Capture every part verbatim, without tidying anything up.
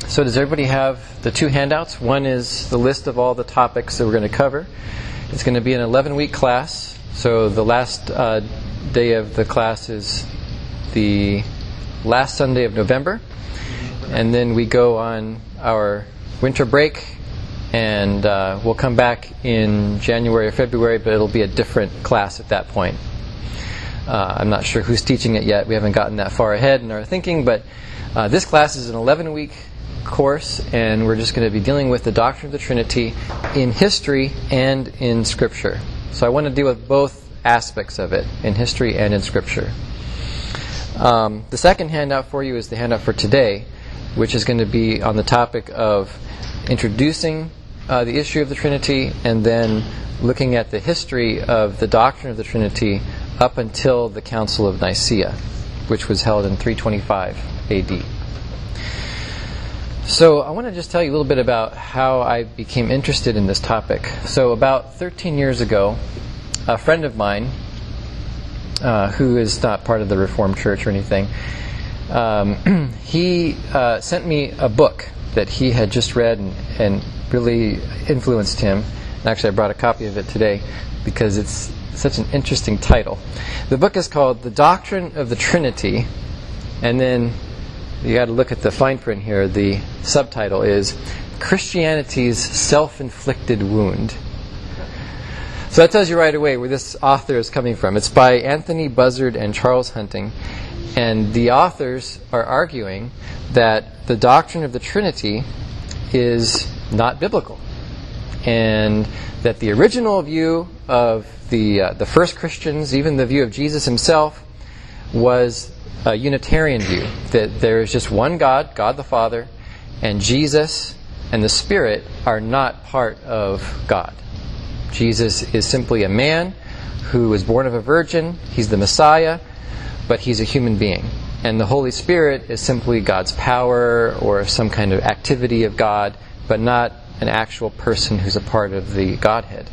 So does everybody have the two handouts? One is the list of all the topics that we're going to cover. It's going to be an eleven-week class. So the last uh, day of the class is the last Sunday of November. And then we go on our winter break. And uh, we'll come back in January or February, but it'll be a different class at that point. Uh, I'm not sure who's teaching it yet. We haven't gotten that far ahead in our thinking, but uh, this class is an eleven-week course, and we're just going to be dealing with the doctrine of the Trinity in history and in Scripture. So I want to deal with both aspects of it, in history and in Scripture. Um, the second handout for you is the handout for today, which is going to be on the topic of introducing uh, the issue of the Trinity and then looking at the history of the doctrine of the Trinity up until the Council of Nicaea, which was held in three twenty-five A D. So I want to just tell you a little bit about how I became interested in this topic. So about thirteen years ago, a friend of mine, uh, who is not part of the Reformed Church or anything, um, he uh, sent me a book that he had just read and, and really influenced him. And actually, I brought a copy of it today because it's such an interesting title. The book is called The Doctrine of the Trinity, and then you got to look at the fine print here. The subtitle is Christianity's Self-Inflicted Wound. So that tells you right away where this author is coming from. It's by Anthony Buzzard and Charles Hunting, and the authors are arguing that the doctrine of the Trinity is not biblical, and that the original view of the uh, the first Christians, even the view of Jesus himself, was a Unitarian view, that there is just one God, God the Father, and Jesus and the Spirit are not part of God. Jesus is simply a man who was born of a virgin. He's the Messiah, but he's a human being. And the Holy Spirit is simply God's power or some kind of activity of God, but not an actual person who's a part of the Godhead.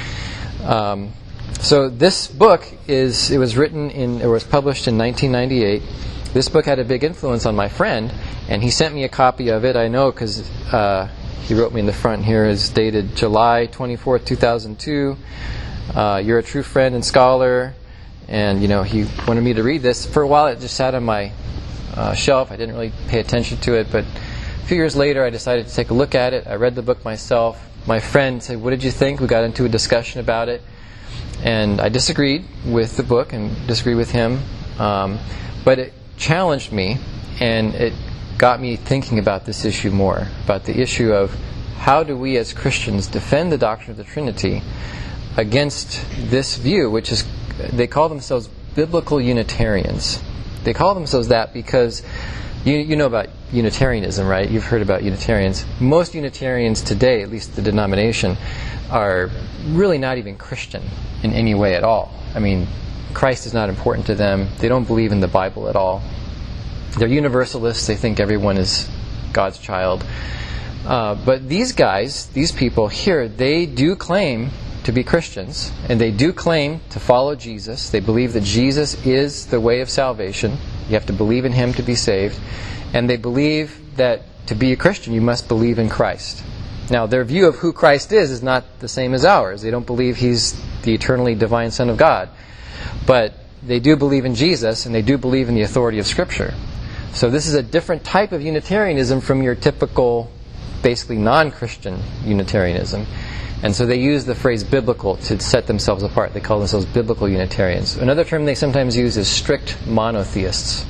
Um, so this book is, it was written in, it was published in nineteen ninety-eight. This book had a big influence on my friend, and he sent me a copy of it. I know because uh, he wrote me in the front here. It's dated July twenty-fourth, two thousand two. Uh, you're a true friend and scholar. And, you know, he wanted me to read this. For a while, it just sat on my uh, shelf. I didn't really pay attention to it. But a few years later, I decided to take a look at it. I read the book myself. My friend said, "What did you think?" We got into a discussion about it. And I disagreed with the book and disagreed with him. Um, but it challenged me, and it got me thinking about this issue more, about the issue of how do we as Christians defend the doctrine of the Trinity against this view, which is, they call themselves biblical Unitarians. They call themselves that because you, you know about Unitarianism, right? You've heard about Unitarians. Most Unitarians today, at least the denomination, are really not even Christian in any way at all. I mean, Christ is not important to them. They don't believe in the Bible at all. They're universalists. They think everyone is God's child. Uh, but these guys, these people here, they do claim to be Christians, and they do claim to follow Jesus. They believe that Jesus is the way of salvation. You have to believe in Him to be saved. And they believe that to be a Christian, you must believe in Christ. Now, their view of who Christ is is not the same as ours. They don't believe He's the eternally divine Son of God. But they do believe in Jesus, and they do believe in the authority of Scripture. So this is a different type of Unitarianism from your typical, basically non-Christian Unitarianism. And so they use the phrase biblical to set themselves apart. They call themselves biblical Unitarians. Another term they sometimes use is strict monotheists.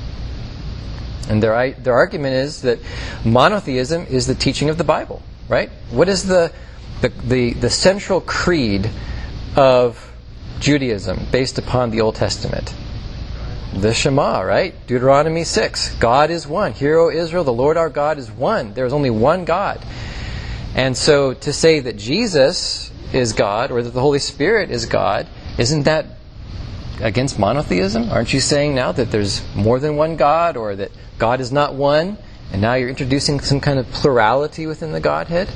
And their their argument is that monotheism is the teaching of the Bible, right? What is the the the, the central creed of Judaism based upon the Old Testament? The Shema, right? Deuteronomy six. God is one. Hear, O Israel, the Lord our God is one. There is only one God. And so to say that Jesus is God or that the Holy Spirit is God, isn't that against monotheism? Aren't you saying now that there's more than one God, or that God is not one, and now you're introducing some kind of plurality within the Godhead?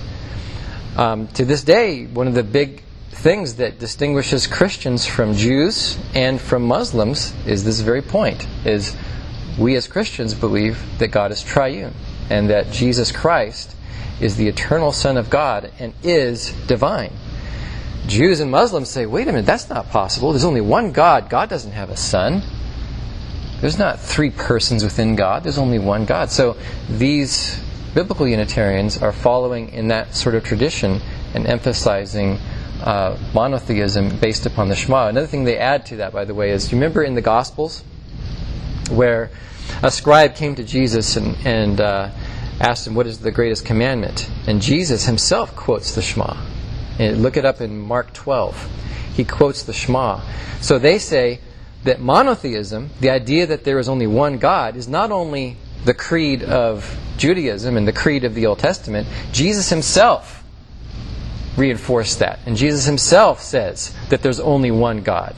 Um, to this day, one of the big things that distinguishes Christians from Jews and from Muslims is this very point, is we as Christians believe that God is triune. and that Jesus Christ is the eternal Son of God and is divine. Jews and Muslims say, wait a minute, that's not possible. There's only one God. God doesn't have a son. There's not three persons within God. There's only one God. So these biblical Unitarians are following in that sort of tradition and emphasizing uh, monotheism based upon the Shema. Another thing they add to that, by the way, is, you remember in the Gospels where a scribe came to Jesus and, and uh, asked him, what is the greatest commandment? And Jesus himself quotes the Shema. And look it up in Mark twelve. He quotes the Shema. So they say that monotheism, the idea that there is only one God, is not only the creed of Judaism and the creed of the Old Testament. Jesus himself reinforced that. And Jesus himself says that there's only one God.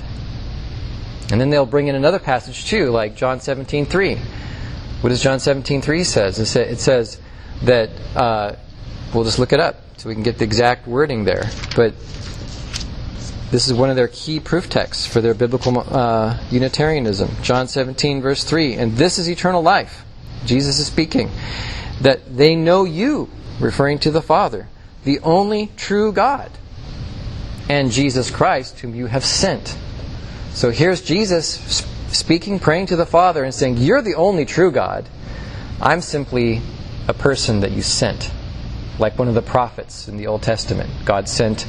And then they'll bring in another passage too, like John seventeen three. What does John seventeen three says? It says that, uh, we'll just look it up so we can get the exact wording there. But this is one of their key proof texts for their biblical uh, Unitarianism. John seventeen verse three. And this is eternal life. Jesus is speaking. That they know you, referring to the Father, the only true God, and Jesus Christ, whom you have sent. So here's Jesus speaking, praying to the Father and saying, you're the only true God. I'm simply a person that you sent. Like one of the prophets in the Old Testament. God sent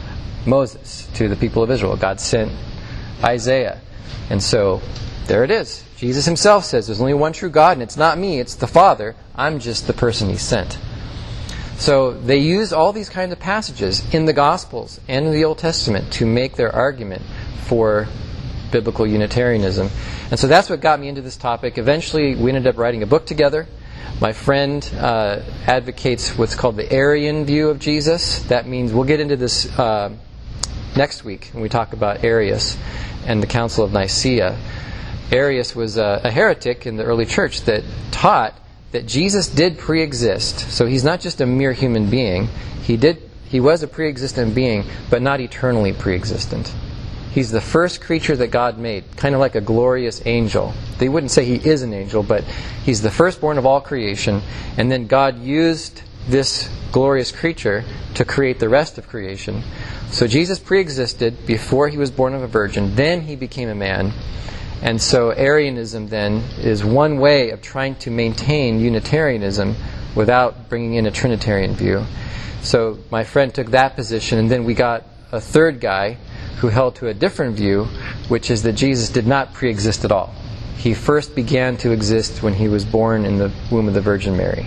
Moses to the people of Israel. God sent Isaiah. And so there it is. Jesus himself says there's only one true God, and it's not me, it's the Father. I'm just the person he sent. So they use all these kinds of passages in the Gospels and in the Old Testament to make their argument for biblical Unitarianism. And so that's what got me into this topic. Eventually we ended up writing a book together. My friend uh, advocates what's called the Arian view of Jesus. That means, we'll get into this uh, next week when we talk about Arius and the Council of Nicaea. Arius was a, a heretic in the early church that taught that Jesus did pre-exist. So he's not just a mere human being. He did. He was a pre-existent being, but not eternally pre-existent. He's the first creature that God made, kind of like a glorious angel. They wouldn't say he is an angel, but he's the firstborn of all creation. And then God used this glorious creature to create the rest of creation. So Jesus pre-existed before he was born of a virgin. Then he became a man. And so Arianism then is one way of trying to maintain Unitarianism without bringing in a Trinitarian view. So my friend took that position, and then we got a third guy who held to a different view, which is that Jesus did not pre-exist at all. He first began to exist when he was born in the womb of the Virgin Mary.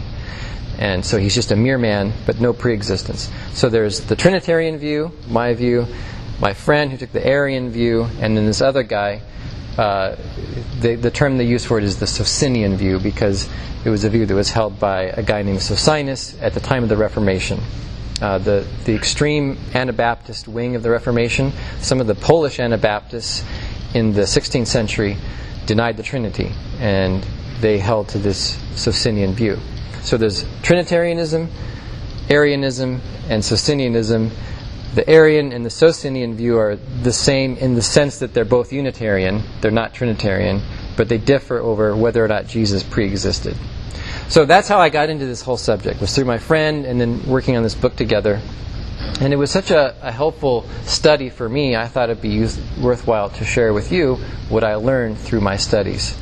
And so he's just a mere man, but no pre-existence. So there's the Trinitarian view, my view, my friend who took the Arian view, and then this other guy, uh, the, the term they use for it is the Socinian view, because it was a view that was held by a guy named Socinus at the time of the Reformation. Uh, the, the extreme Anabaptist wing of the Reformation, some of the Polish Anabaptists in the sixteenth century denied the Trinity, and they held to this Socinian view. So there's Trinitarianism, Arianism, and Socinianism. The Arian and the Socinian view are the same in the sense that they're both Unitarian. They're not Trinitarian, but they differ over whether or not Jesus pre-existed. So that's how I got into this whole subject, was through my friend and then working on this book together. And it was such a, a helpful study for me, I thought it'd be use, worthwhile to share with you what I learned through my studies.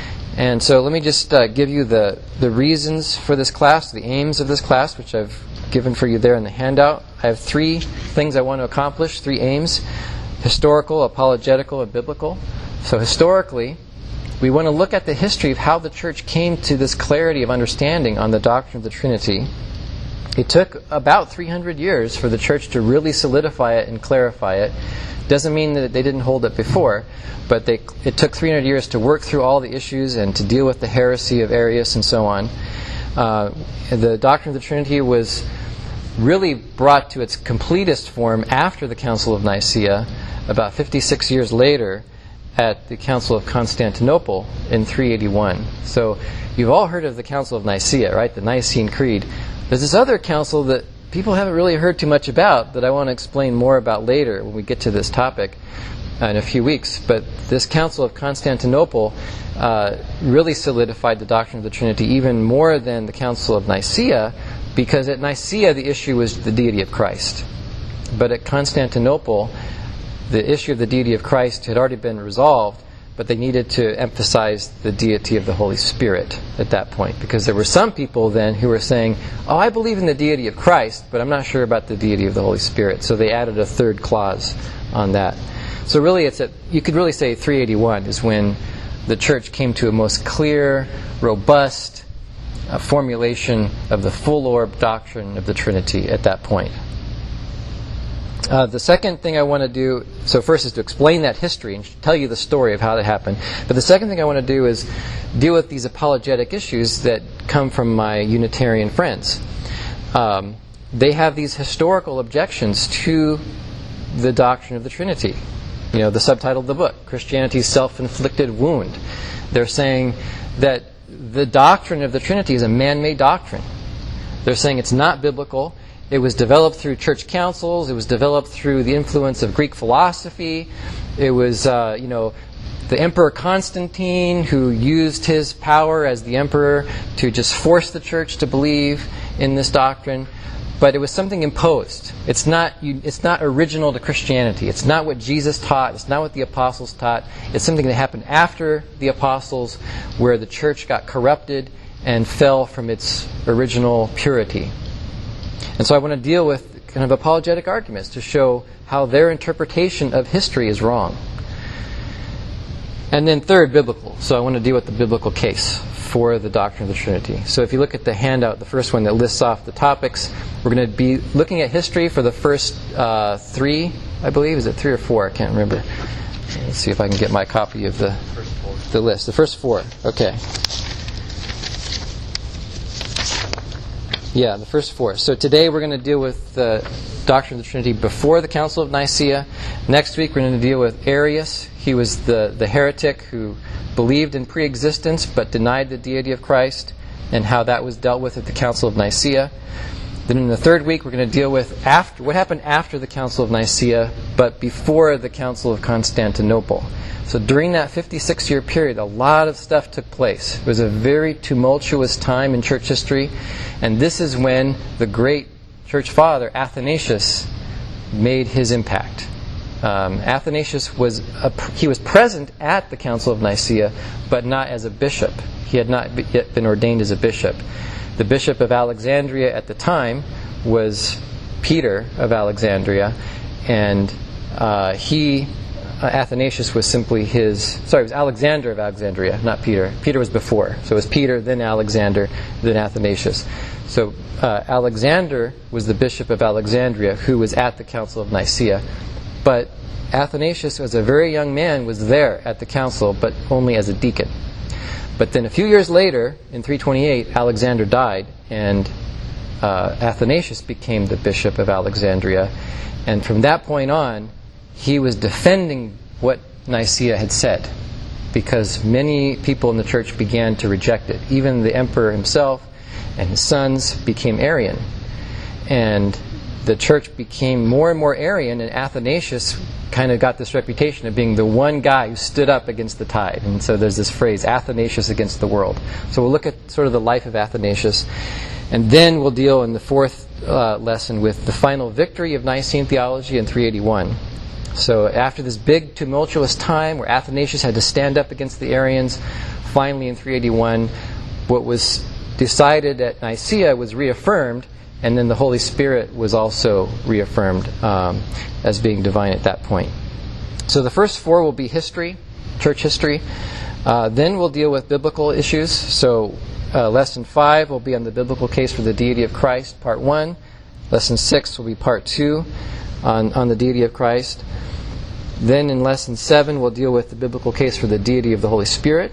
And so let me just uh, give you the, the reasons for this class, the aims of this class, which I've given for you there in the handout. I have three things I want to accomplish, three aims: historical, apologetical, and biblical. So historically, we want to look at the history of how the church came to this clarity of understanding on the doctrine of the Trinity. It took about three hundred years for the church to really solidify it and clarify it. Doesn't mean that they didn't hold it before, but they, it took three hundred years to work through all the issues and to deal with the heresy of Arius and so on. Uh, the doctrine of the Trinity was really brought to its completest form after the Council of Nicaea, about fifty-six years later, at the Council of Constantinople in three eighty-one. So you've all heard of the Council of Nicaea, right? The Nicene Creed. There's this other council that people haven't really heard too much about that I want to explain more about later when we get to this topic. in a few weeks. But this Council of Constantinople uh, really solidified the doctrine of the Trinity even more than the Council of Nicaea, because at Nicaea the issue was the deity of Christ. But at Constantinople, the issue of the deity of Christ had already been resolved, but they needed to emphasize the deity of the Holy Spirit at that point, because there were some people then who were saying, oh, I believe in the deity of Christ, but I'm not sure about the deity of the Holy Spirit. So they added a third clause on that. So really, it's at, you could really say three eighty-one is when the church came to a most clear, robust uh, formulation of the full orb doctrine of the Trinity at that point. Uh, the second thing I want to do, so first is to explain that history and tell you the story of how that happened. But the second thing I want to do is deal with these apologetic issues that come from my Unitarian friends. Um, they have these historical objections to the doctrine of the Trinity. You know, the subtitle of the book, Christianity's Self-Inflicted Wound. They're saying that the doctrine of the Trinity is a man-made doctrine. They're saying it's not biblical. It was developed through church councils. It was developed through the influence of Greek philosophy. It was, uh, you know, the Emperor Constantine who used his power as the emperor to just force the church to believe in this doctrine. But it was something imposed. It's not, it's not original to Christianity. It's not what Jesus taught. It's not what the apostles taught. It's something that happened after the apostles, where the church got corrupted and fell from its original purity. And so I want to deal with kind of apologetic arguments to show how their interpretation of history is wrong. And then third, biblical. So I want to deal with the biblical case for the doctrine of the Trinity. So if you look at the handout, the first one that lists off the topics, we're going to be looking at history for the first uh, three, I believe. Is it three or four? I can't remember. Let's see if I can get my copy of the, the list. The first four. Okay. Yeah, the first four. So today we're going to deal with the doctrine of the Trinity before the Council of Nicaea. Next week we're going to deal with Arius. He was the, the heretic who believed in pre-existence but denied the deity of Christ, and how that was dealt with at the Council of Nicaea. Then in the third week we're going to deal with after what happened after the Council of Nicaea but before the Council of Constantinople. So during that fifty-six year period, a lot of stuff took place. It was a very tumultuous time in church history, and this is when the great church father, Athanasius, made his impact. Um, Athanasius was a, he was present at the Council of Nicaea, but not as a bishop. He had not yet been ordained as a bishop. The bishop of Alexandria at the time was Peter of Alexandria, and uh, he... Uh, Athanasius was simply his... Sorry, it was Alexander of Alexandria, not Peter. Peter was before. So it was Peter, then Alexander, then Athanasius. So uh, Alexander was the bishop of Alexandria who was at the Council of Nicaea. But Athanasius, as a very young man, was there at the council, but only as a deacon. But then a few years later, in three twenty-eight, Alexander died, and uh, Athanasius became the bishop of Alexandria. And from that point on, he was defending what Nicaea had said, because many people in the church began to reject it. Even the emperor himself and his sons became Arian. And the church became more and more Arian, and Athanasius kind of got this reputation of being the one guy who stood up against the tide. And so there's this phrase, Athanasius against the world. So we'll look at sort of the life of Athanasius, and then we'll deal in the fourth uh, lesson with the final victory of Nicene theology in three eighty-one. So after this big tumultuous time where Athanasius had to stand up against the Arians, finally in three eighty-one, what was decided at Nicaea was reaffirmed, and then the Holy Spirit was also reaffirmed um, as being divine at that point. So the first four will be history, church history. Uh, then we'll deal with biblical issues. So uh, lesson five will be on the biblical case for the deity of Christ, part one. Lesson six will be part two on, on the deity of Christ. Then in lesson seven, we'll deal with the biblical case for the deity of the Holy Spirit.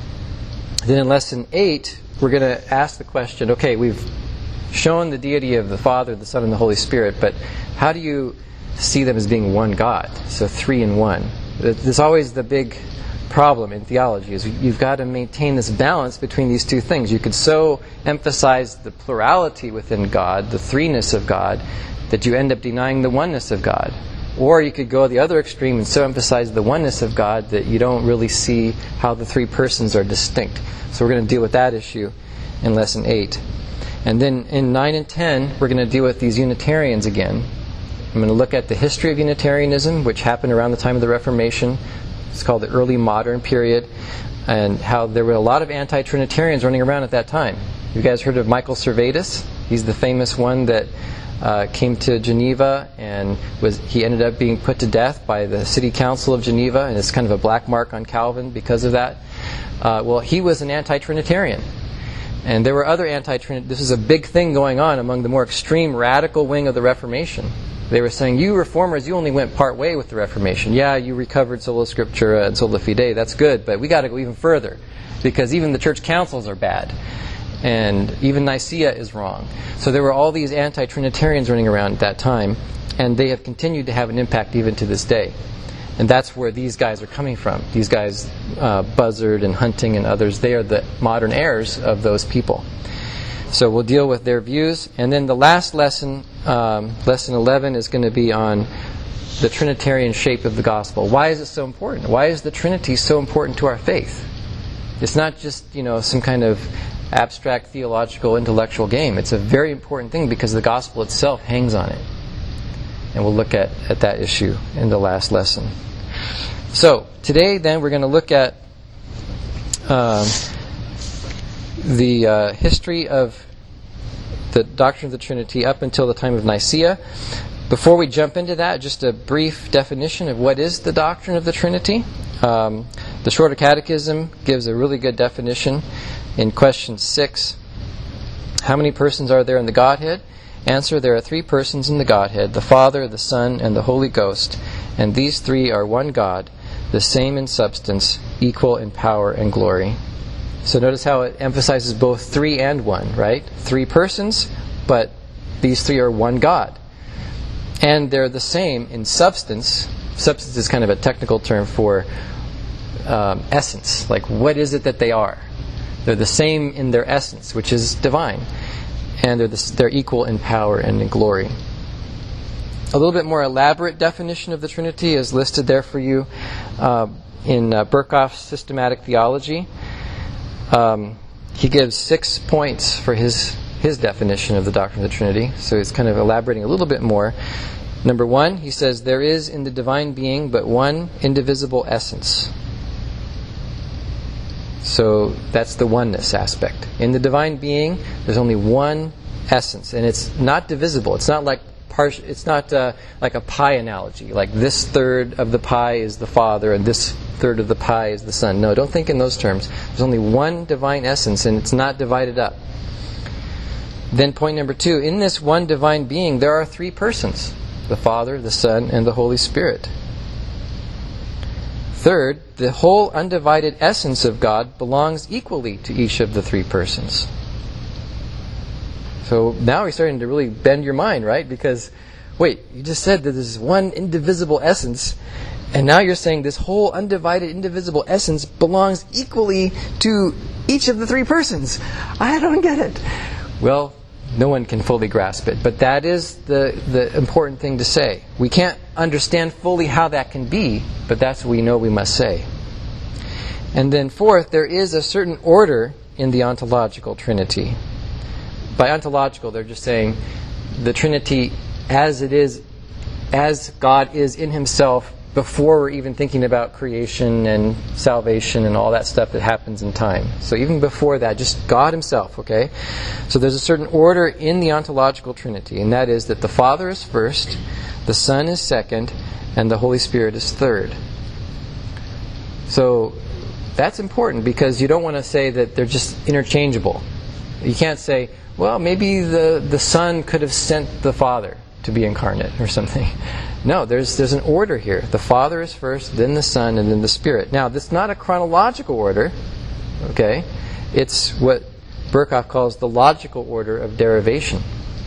Then in lesson eight, we're going to ask the question, okay, we've shown the deity of the Father, the Son, and the Holy Spirit, but how do you see them as being one God? So three in one. There's always the big problem in theology, is you've got to maintain this balance between these two things. You could so emphasize the plurality within God, the threeness of God, that you end up denying the oneness of God. Or you could go the other extreme and so emphasize the oneness of God that you don't really see how the three persons are distinct. So we're going to deal with that issue in lesson eight. And then in nine and ten, we're going to deal with these Unitarians again. I'm going to look at the history of Unitarianism, which happened around the time of the Reformation. It's called the early modern period, and how there were a lot of anti-Trinitarians running around at that time. You guys heard of Michael Servetus? He's the famous one that uh, came to Geneva, and was he ended up being put to death by the City Council of Geneva, and it's kind of a black mark on Calvin because of that. Uh, well, he was an anti-Trinitarian. And there were other anti-Trinitarians. This is a big thing going on among the more extreme radical wing of the Reformation. They were saying, you reformers, you only went part way with the Reformation. Yeah, you recovered sola scriptura and sola fide. That's good, but we got to go even further, because even the church councils are bad, and even Nicaea is wrong. So there were all these anti-Trinitarians running around at that time, and they have continued to have an impact even to this day. And that's where these guys are coming from. These guys, uh, Buzzard and Hunting and others, they are the modern heirs of those people. So we'll deal with their views. And then the last lesson, um, lesson eleven, is going to be on the Trinitarian shape of the gospel. Why is it so important? Why is the Trinity so important to our faith? It's not just, you know, some kind of abstract theological intellectual game. It's a very important thing because the gospel itself hangs on it. And we'll look at, at that issue in the last lesson. So, today then we're going to look at um, the uh, history of the doctrine of the Trinity up until the time of Nicaea. Before we jump into that, just a brief definition of what is the doctrine of the Trinity. Um, the Shorter Catechism gives a really good definition in question six. How many persons are there in the Godhead? Answer, there are three persons in the Godhead, the Father, the Son, and the Holy Ghost, and these three are one God, the same in substance, equal in power and glory. So notice how it emphasizes both three and one, right? Three persons, but these three are one God. And they're the same in substance. Substance is kind of a technical term for um, essence. Like, what is it that they are? They're the same in their essence, which is divine. And they're, the, they're equal in power and in glory. A little bit more elaborate definition of the Trinity is listed there for you uh, in uh, Berkhof's Systematic Theology. Um, he gives six points for his his definition of the doctrine of the Trinity. So he's kind of elaborating a little bit more. Number one, he says, there is in the divine being but one indivisible essence. So that's the oneness aspect. In the divine being, there's only one essence, and it's not divisible. It's not like part, it's not uh, like a pie analogy, like this third of the pie is the Father and this third of the pie is the Son. No, don't think in those terms. There's only one divine essence, and it's not divided up. Then point number two, in this one divine being, there are three persons: the Father, the Son, and the Holy Spirit. Third, the whole undivided essence of God belongs equally to each of the three persons. So now we're starting to really bend your mind, right? Because, wait, you just said that there's one indivisible essence, and now you're saying this whole undivided, indivisible essence belongs equally to each of the three persons. I don't get it. Well, no one can fully grasp it, but that is the, the important thing to say. We can't understand fully how that can be, but that's what we know we must say. And then fourth, there is a certain order in the ontological Trinity. By ontological, they're just saying the Trinity as it is, as God is in Himself before we're even thinking about creation and salvation and all that stuff that happens in time. So even before that, just God Himself, okay? So there's a certain order in the ontological Trinity, and that is that the Father is first, the Son is second, and the Holy Spirit is third. So that's important because you don't want to say that they're just interchangeable. You can't say, well, maybe the, the Son could have sent the Father to be incarnate or something. No, there's there's an order here. The Father is first, then the Son, and then the Spirit. Now, this is not a chronological order, okay? It's what Berkhof calls the logical order of derivation.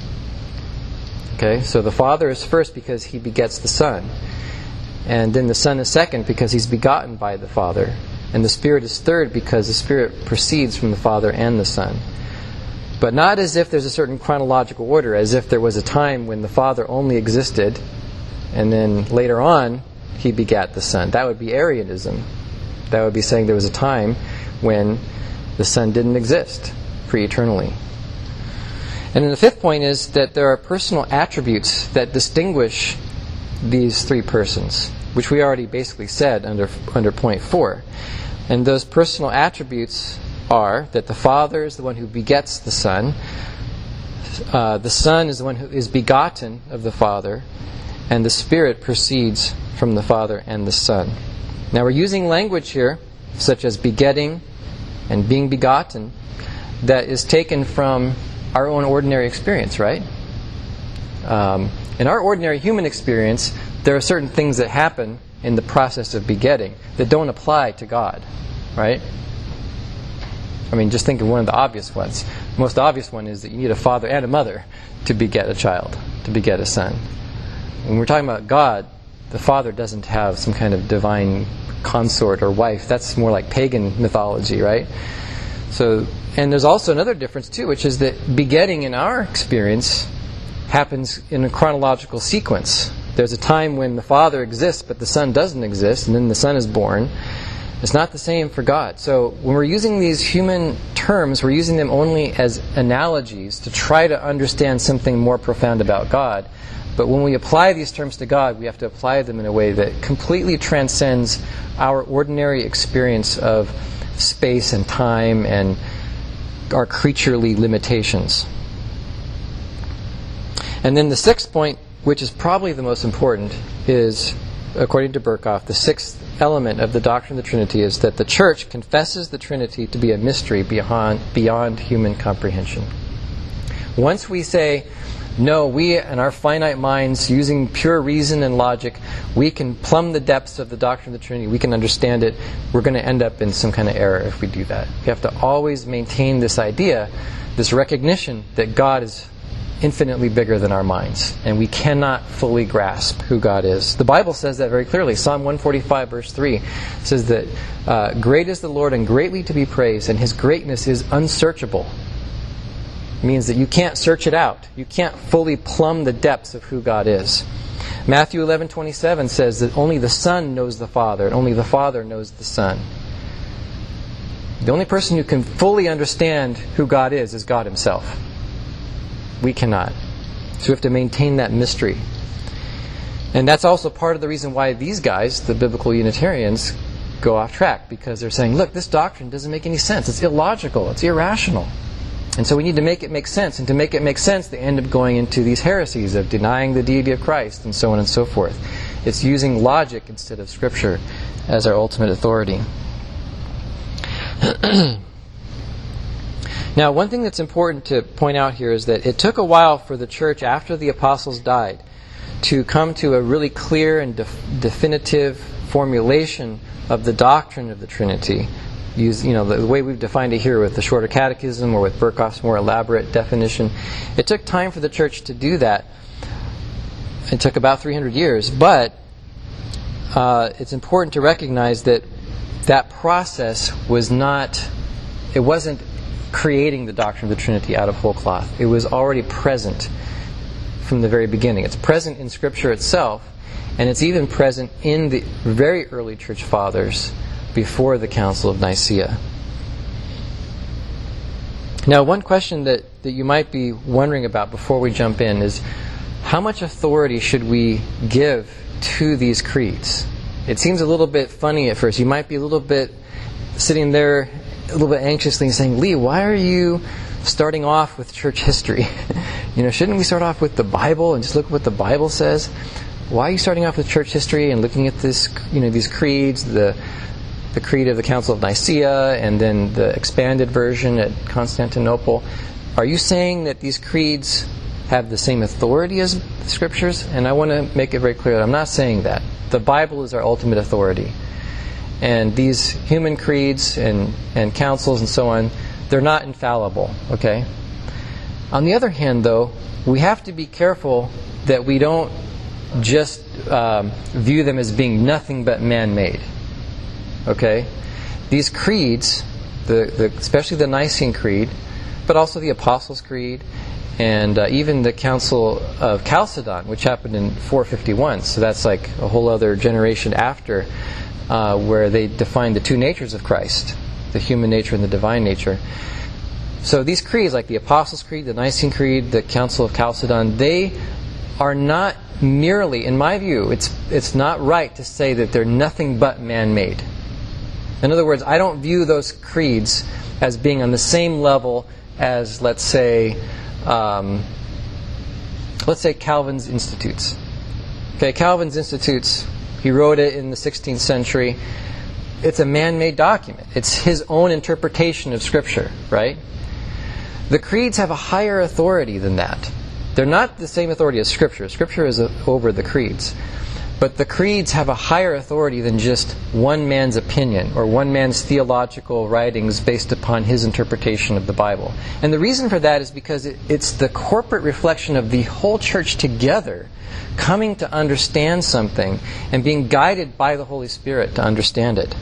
Okay, so the Father is first because He begets the Son. And then the Son is second because He's begotten by the Father. And the Spirit is third because the Spirit proceeds from the Father and the Son. But not as if there's a certain chronological order, as if there was a time when the Father only existed, and then later on he begat the Son. That would be Arianism. That would be saying there was a time when the Son didn't exist pre-eternally. And then the fifth point is that there are personal attributes that distinguish these three persons, which we already basically said under under point four. And those personal attributes are that the Father is the one who begets the Son, uh, the Son is the one who is begotten of the Father, and the Spirit proceeds from the Father and the Son. Now we're using language here, such as begetting and being begotten, that is taken from our own ordinary experience, right? Um, in our ordinary human experience, there are certain things that happen in the process of begetting that don't apply to God, right? I mean, just think of one of the obvious ones. The most obvious one is that you need a father and a mother to beget a child, to beget a son. When we're talking about God, the Father doesn't have some kind of divine consort or wife. That's more like pagan mythology, right? So, and there's also another difference too, which is that begetting in our experience happens in a chronological sequence. There's a time when the Father exists, but the Son doesn't exist, and then the Son is born. It's not the same for God. So when we're using these human terms, we're using them only as analogies to try to understand something more profound about God. But when we apply these terms to God, we have to apply them in a way that completely transcends our ordinary experience of space and time and our creaturely limitations. And then the sixth point, which is probably the most important, is, according to Berkhoff, the sixth element of the doctrine of the Trinity is that the Church confesses the Trinity to be a mystery beyond, beyond human comprehension. Once we say, no, we in our finite minds, using pure reason and logic, we can plumb the depths of the doctrine of the Trinity, we can understand it, we're going to end up in some kind of error if we do that. We have to always maintain this idea, this recognition that God is infinitely bigger than our minds, and we cannot fully grasp who God is. The Bible says that very clearly. Psalm one forty-five verse three says that uh, great is the Lord and greatly to be praised, and His greatness is unsearchable. It means that you can't search it out. You can't fully plumb the depths of who God is. Matthew eleven twenty-seven says that only the Son knows the Father, and only the Father knows the Son. The only person who can fully understand who God is is God Himself. We cannot. So we have to maintain that mystery. And that's also part of the reason why these guys, the biblical Unitarians, go off track. Because they're saying, look, this doctrine doesn't make any sense. It's illogical. It's irrational. And so we need to make it make sense. And to make it make sense, they end up going into these heresies of denying the deity of Christ and so on and so forth. It's using logic instead of Scripture as our ultimate authority. Now, one thing that's important to point out here is that it took a while for the church, after the apostles died, to come to a really clear and def- definitive formulation of the doctrine of the Trinity. Use, you know, the, the way we've defined it here with the Shorter Catechism or with Berkhoff's more elaborate definition. It took time for the church to do that. It took about three hundred years, but uh, it's important to recognize that that process was not, it wasn't creating the doctrine of the Trinity out of whole cloth. It was already present from the very beginning. It's present in Scripture itself, and it's even present in the very early church fathers before the Council of Nicaea. Now, one question that, that you might be wondering about before we jump in is, how much authority should we give to these creeds? It seems a little bit funny at first. You might be a little bit sitting there a little bit anxiously saying, Lee, why are you starting off with church history? you know, shouldn't we start off with the Bible and just look at what the Bible says? Why are you starting off with church history and looking at this, you know, these creeds, the the creed of the Council of Nicaea and then the expanded version at Constantinople? Are you saying that these creeds have the same authority as the Scriptures? And I want to make it very clear that I'm not saying that. The Bible is our ultimate authority. And these human creeds and, and councils and so on, they're not infallible, okay? On the other hand, though, we have to be careful that we don't just um, view them as being nothing but man-made, okay? These creeds, the, the, especially the Nicene Creed, but also the Apostles' Creed and uh, even the Council of Chalcedon, which happened in four fifty-one. So that's like a whole other generation after, uh, where they defined the two natures of Christ, the human nature and the divine nature. So these creeds, like the Apostles' Creed, the Nicene Creed, the Council of Chalcedon, they are not merely, in my view, it's it's not right to say that they're nothing but man-made. In other words, I don't view those creeds as being on the same level as, let's say, um, let's say Calvin's Institutes. Okay, Calvin's Institutes, he wrote it in the sixteenth century. It's a man-made document. It's his own interpretation of Scripture, right? The creeds have a higher authority than that. They're not the same authority as Scripture. Scripture is over the creeds. But the creeds have a higher authority than just one man's opinion or one man's theological writings based upon his interpretation of the Bible. And the reason for that is because it, it's the corporate reflection of the whole church together coming to understand something and being guided by the Holy Spirit to understand it.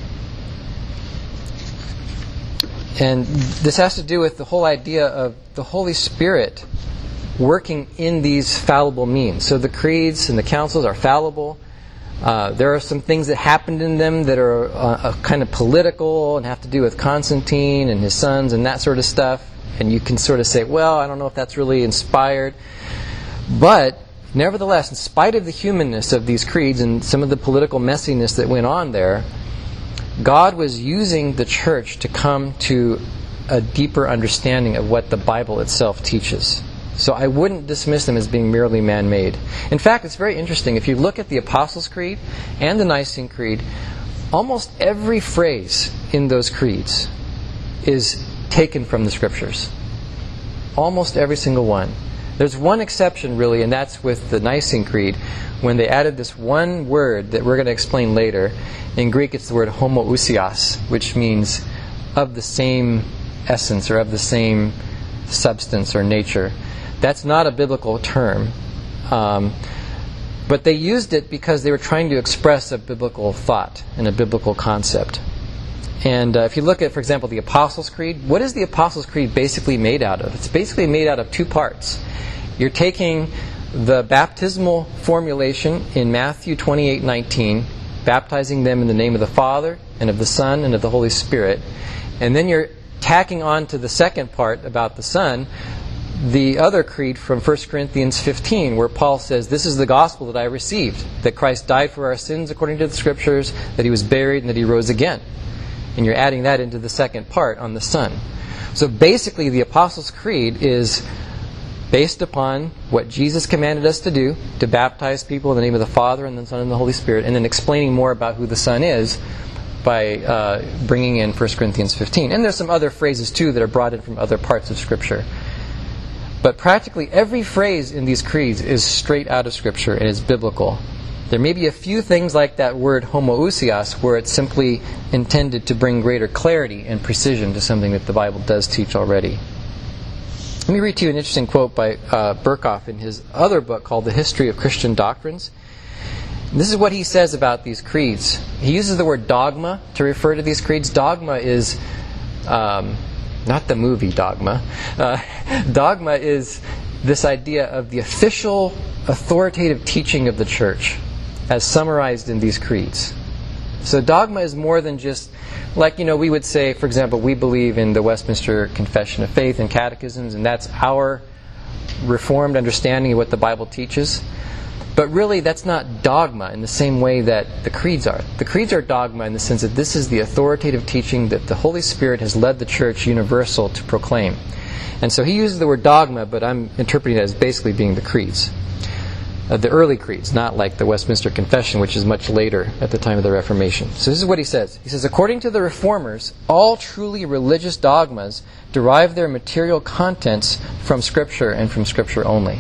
And this has to do with the whole idea of the Holy Spirit working in these fallible means. So the creeds and the councils are fallible. Uh, there are some things that happened in them that are uh, uh, kind of political and have to do with Constantine and his sons and that sort of stuff. And you can sort of say, well, I don't know if that's really inspired. But nevertheless, in spite of the humanness of these creeds and some of the political messiness that went on there, God was using the church to come to a deeper understanding of what the Bible itself teaches. So I wouldn't dismiss them as being merely man-made. In fact, it's very interesting. If you look at the Apostles' Creed and the Nicene Creed, almost every phrase in those creeds is taken from the Scriptures. Almost every single one. There's one exception, really, and that's with the Nicene Creed, when they added this one word that we're going to explain later. In Greek, it's the word homoousios, which means of the same essence or of the same substance or nature. That's not a biblical term. Um, but they used it because they were trying to express a biblical thought and a biblical concept. And uh, if you look at, for example, the Apostles' Creed, what is the Apostles' Creed basically made out of? It's basically made out of two parts. You're taking the baptismal formulation in Matthew twenty-eight nineteen, baptizing them in the name of the Father and of the Son and of the Holy Spirit. And then you're tacking on to the second part about the Son, the other creed from First Corinthians fifteen, where Paul says, this is the gospel that I received, that Christ died for our sins according to the Scriptures, that He was buried, and that He rose again. And you're adding that into the second part on the Son. So basically, the Apostles' Creed is based upon what Jesus commanded us to do, to baptize people in the name of the Father and the Son and the Holy Spirit, and then explaining more about who the Son is by uh, bringing in First Corinthians fifteen. And there's some other phrases, too, that are brought in from other parts of Scripture. But practically every phrase in these creeds is straight out of Scripture and is biblical. There may be a few things like that word homoousios where it's simply intended to bring greater clarity and precision to something that the Bible does teach already. Let me read to you an interesting quote by uh, Berkhoff in his other book called The History of Christian Doctrines. This is what he says about these creeds. He uses the word dogma to refer to these creeds. Dogma is... Um, not the movie Dogma. Uh, dogma is this idea of the official, authoritative teaching of the church as summarized in these creeds. So dogma is more than just, like, you know, we would say, for example, we believe in the Westminster Confession of Faith and catechisms, and that's our reformed understanding of what the Bible teaches. But really, that's not dogma in the same way that the creeds are. The creeds are dogma in the sense that this is the authoritative teaching that the Holy Spirit has led the church universal to proclaim. And so he uses the word dogma, but I'm interpreting it as basically being the creeds. Uh, the early creeds, not like the Westminster Confession, which is much later at the time of the Reformation. So this is what he says. He says, according to the Reformers, all truly religious dogmas derive their material contents from Scripture and from Scripture only.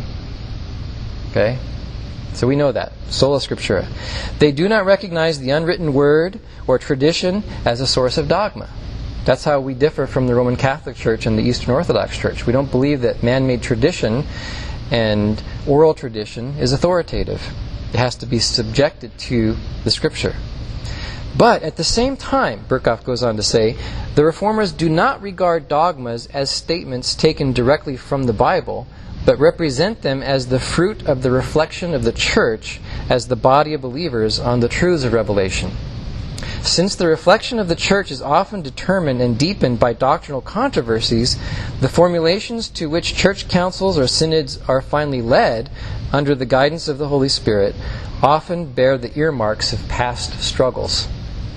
Okay? So we know that. Sola Scriptura. They do not recognize the unwritten word or tradition as a source of dogma. That's how we differ from the Roman Catholic Church and the Eastern Orthodox Church. We don't believe that man-made tradition and oral tradition is authoritative. It has to be subjected to the Scripture. But at the same time, Berkhoff goes on to say, the Reformers do not regard dogmas as statements taken directly from the Bible, but represent them as the fruit of the reflection of the church as the body of believers on the truths of Revelation. Since the reflection of the church is often determined and deepened by doctrinal controversies, the formulations to which church councils or synods are finally led under the guidance of the Holy Spirit often bear the earmarks of past struggles.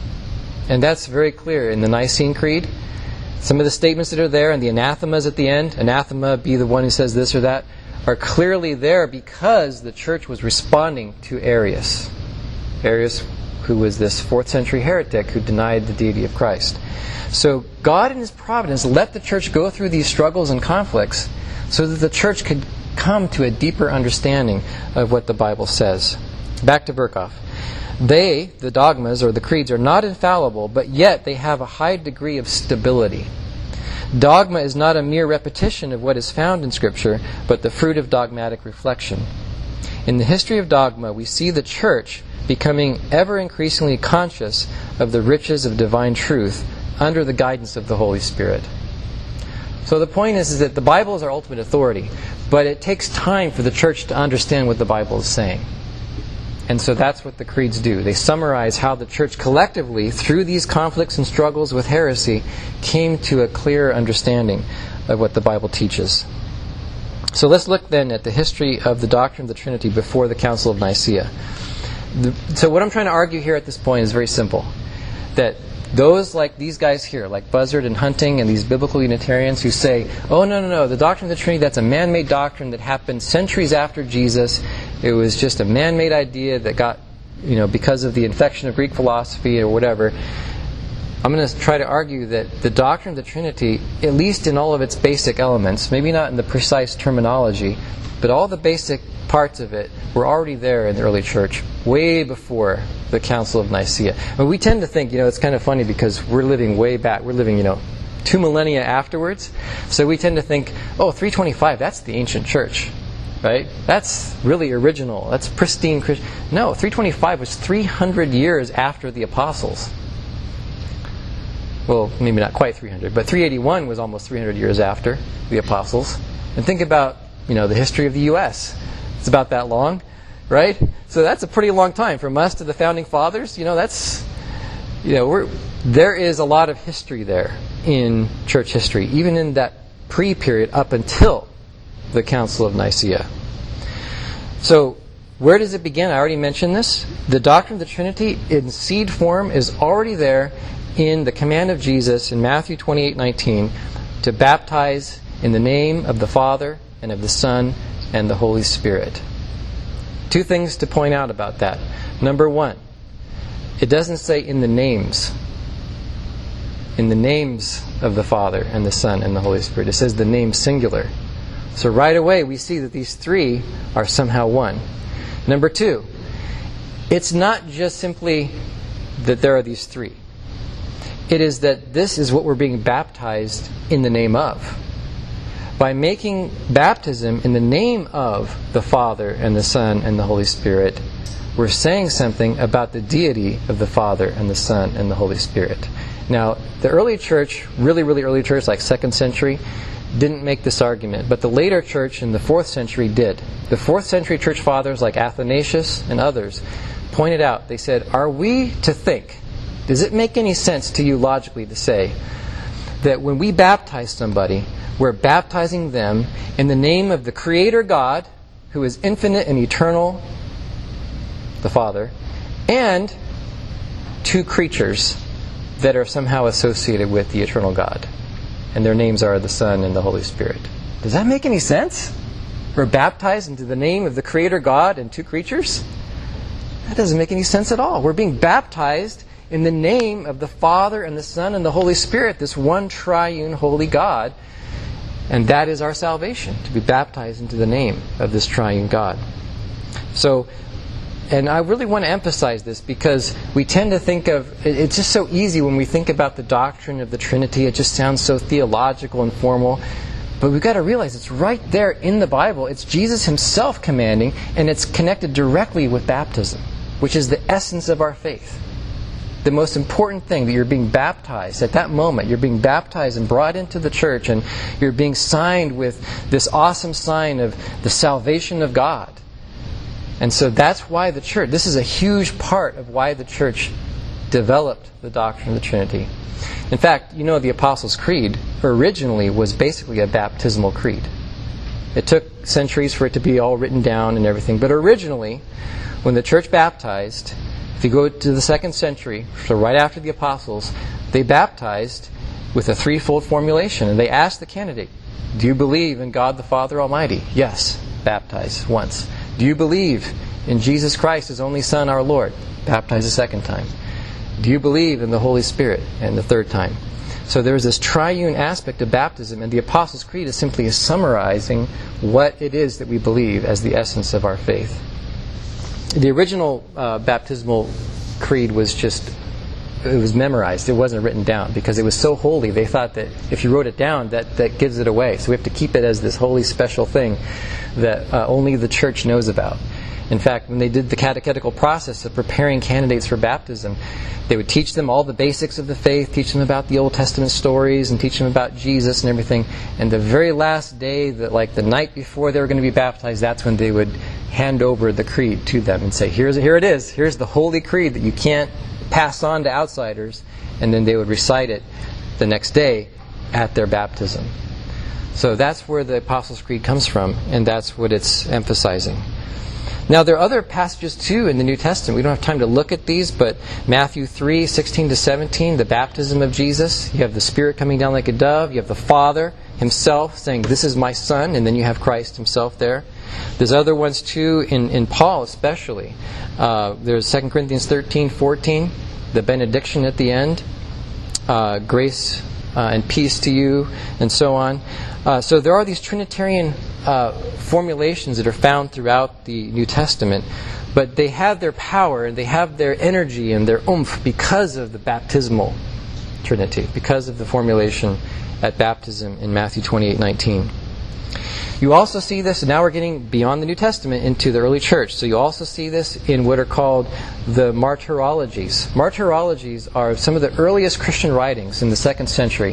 And that's very clear in the Nicene Creed. Some of the statements that are there and the anathemas at the end, anathema be the one who says this or that, are clearly there because the church was responding to Arius. Arius, who was this fourth century heretic who denied the deity of Christ. So God in His providence let the church go through these struggles and conflicts so that the church could come to a deeper understanding of what the Bible says. Back to Berkhof. They, the dogmas or the creeds, are not infallible, but yet they have a high degree of stability. Dogma is not a mere repetition of what is found in Scripture, but the fruit of dogmatic reflection. In the history of dogma, we see the church becoming ever increasingly conscious of the riches of divine truth under the guidance of the Holy Spirit. So the point is, is that the Bible is our ultimate authority, but it takes time for the church to understand what the Bible is saying. And so that's what the creeds do. They summarize how the church collectively, through these conflicts and struggles with heresy, came to a clearer understanding of what the Bible teaches. So let's look then at the history of the doctrine of the Trinity before the Council of Nicaea. The, so what I'm trying to argue here at this point is very simple. That those like these guys here, like Buzzard and Hunting and these biblical Unitarians who say, oh, no, no, no, the doctrine of the Trinity, that's a man-made doctrine that happened centuries after Jesus. It was just a man-made idea that got, you know, because of the infection of Greek philosophy or whatever. I'm going to try to argue that the doctrine of the Trinity, at least in all of its basic elements, maybe not in the precise terminology, but all the basic parts of it were already there in the early church, way before the Council of Nicaea. And we tend to think, you know, it's kind of funny because we're living way back. We're living, you know, two millennia afterwards. So we tend to think, oh, three twenty-five, that's the ancient church, right? That's really original. That's pristine Christian. No, three twenty-five was three hundred years after the apostles. Well, maybe not quite three hundred, but three eighty-one was almost three hundred years after the apostles. And think about, you know, the history of the U S It's about that long, right? So that's a pretty long time from us to the founding fathers. You know, that's, you know, we're there is a lot of history there in church history, even in that pre-period up until the Council of Nicaea. So where does it begin? I already mentioned this. The doctrine of the Trinity in seed form is already there in the command of Jesus in Matthew twenty-eight nineteen to baptize in the name of the Father and of the Son and the Holy Spirit. Two things to point out about that. Number one, it doesn't say in the names. In the names of the Father and the Son and the Holy Spirit. It says the name singular. So right away we see that these three are somehow one. Number two, it's not just simply that there are these three. It is that this is what we're being baptized in the name of. By making baptism in the name of the Father and the Son and the Holy Spirit, we're saying something about the deity of the Father and the Son and the Holy Spirit. Now, the early church, really, really early church, like second century, didn't make this argument, but the later church in the fourth century did. The fourth century church fathers like Athanasius and others pointed out, they said, are we to think, does it make any sense to you logically to say that when we baptize somebody, we're baptizing them in the name of the Creator God, who is infinite and eternal, the Father, and two creatures that are somehow associated with the eternal God. And their names are the Son and the Holy Spirit. Does that make any sense? We're baptized into the name of the Creator God and two creatures? That doesn't make any sense at all. We're being baptized in the name of the Father and the Son and the Holy Spirit, this one triune holy God. And that is our salvation, to be baptized into the name of this triune God. So, and I really want to emphasize this because we tend to think of, it's just so easy when we think about the doctrine of the Trinity, it just sounds so theological and formal. But we've got to realize it's right there in the Bible. It's Jesus Himself commanding, and it's connected directly with baptism, which is the essence of our faith. the most important thing, that you're being baptized. At that moment, you're being baptized and brought into the church, and you're being signed with this awesome sign of the salvation of God. And so that's why the church, this is a huge part of why the church developed the doctrine of the Trinity. In fact, you know, the Apostles' Creed originally was basically a baptismal creed. It took centuries for it to be all written down and everything, but originally, when the church baptized, if you go to the second century, so right after the apostles, they baptized with a threefold formulation. And they asked the candidate, do you believe in God the Father Almighty? Yes, baptize once. Do you believe in Jesus Christ, His only Son, our Lord? Baptize a second time. Do you believe in the Holy Spirit? And the third time. So there's this triune aspect of baptism, and the Apostles' Creed is simply summarizing what it is that we believe as the essence of our faith. The original uh, baptismal creed was just, it was memorized. It wasn't written down because it was so holy. They thought that if you wrote it down, that, that gives it away. So we have to keep it as this holy special thing that uh, only the church knows about. In fact, when they did the catechetical process of preparing candidates for baptism, they would teach them all the basics of the faith, teach them about the Old Testament stories, and teach them about Jesus and everything. And the very last day, that like the night before they were going to be baptized, that's when they would hand over the creed to them and say, Here's here it is. Here's the holy creed that you can't pass on to outsiders. And then they would recite it the next day at their baptism. So that's where the Apostles' Creed comes from, and that's what it's emphasizing. Now, there are other passages, too, in the New Testament. We don't have time to look at these, but Matthew three, sixteen to seventeen, the baptism of Jesus. You have the Spirit coming down like a dove. You have the Father Himself saying, This is my Son, and then you have Christ Himself there. There's other ones, too, in, in Paul especially. Uh, there's Second Corinthians thirteen, fourteen, the benediction at the end. Uh, grace uh, and peace to you, and so on. Uh, so there are these Trinitarian uh, formulations that are found throughout the New Testament, but they have their power and they have their energy and their oomph because of the baptismal Trinity, because of the formulation at baptism in Matthew twenty-eight nineteen. You also see this, and now we're getting beyond the New Testament into the early church. So you also see this in what are called the martyrologies. Martyrologies are some of the earliest Christian writings in the second century.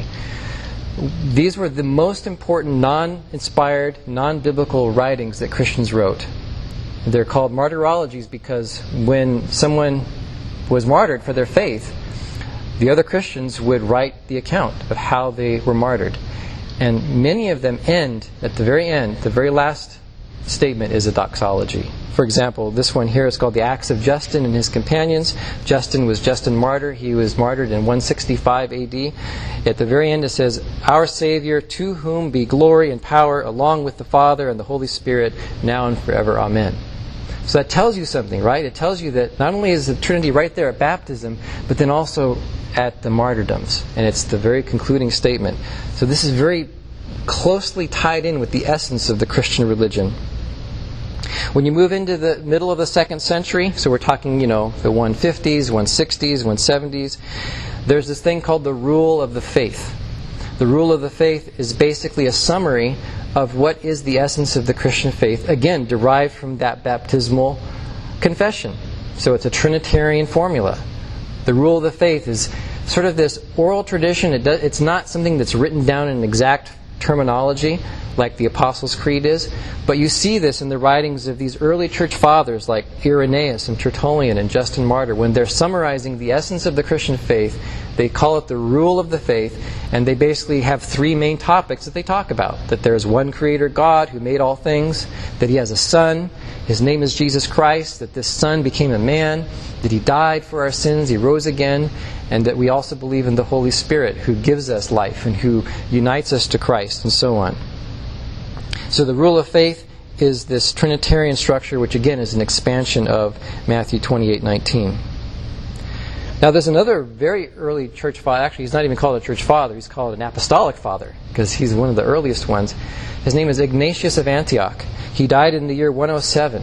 These were the most important non-inspired, non-biblical writings that Christians wrote. They're called martyrologies because when someone was martyred for their faith, the other Christians would write the account of how they were martyred. And many of them end, at the very end, the very last statement is a doxology. For example, this one here is called the Acts of Justin and His Companions. Justin was Justin Martyr. He was martyred in one sixty-five A D. At the very end it says, Our Savior, to whom be glory and power, along with the Father and the Holy Spirit, now and forever. Amen. So that tells you something, right? It tells you that not only is the Trinity right there at baptism, but then also at the martyrdoms. And it's the very concluding statement. So this is very closely tied in with the essence of the Christian religion. When you move into the middle of the second century, so we're talking, you know, the one fifties, one sixties, one seventies, there's this thing called the Rule of the Faith. The Rule of the Faith is basically a summary of what is the essence of the Christian faith, again, derived from that baptismal confession. So it's a Trinitarian formula. The Rule of the Faith is sort of this oral tradition. It does, it's not something that's written down in exact terminology like the Apostles' Creed is, but you see this in the writings of these early church fathers like Irenaeus and Tertullian and Justin Martyr. When they're summarizing the essence of the Christian faith, they call it the Rule of the Faith, and they basically have three main topics that they talk about. That there is one Creator God who made all things, that He has a Son, His name is Jesus Christ, that this Son became a man, that He died for our sins, He rose again, and that we also believe in the Holy Spirit who gives us life and who unites us to Christ, and so on. So the Rule of Faith is this Trinitarian structure, which again is an expansion of Matthew twenty-eight nineteen. Now there's another very early church father. Actually, he's not even called a church father. He's called an apostolic father because he's one of the earliest ones. His name is Ignatius of Antioch. He died in the year one oh seven.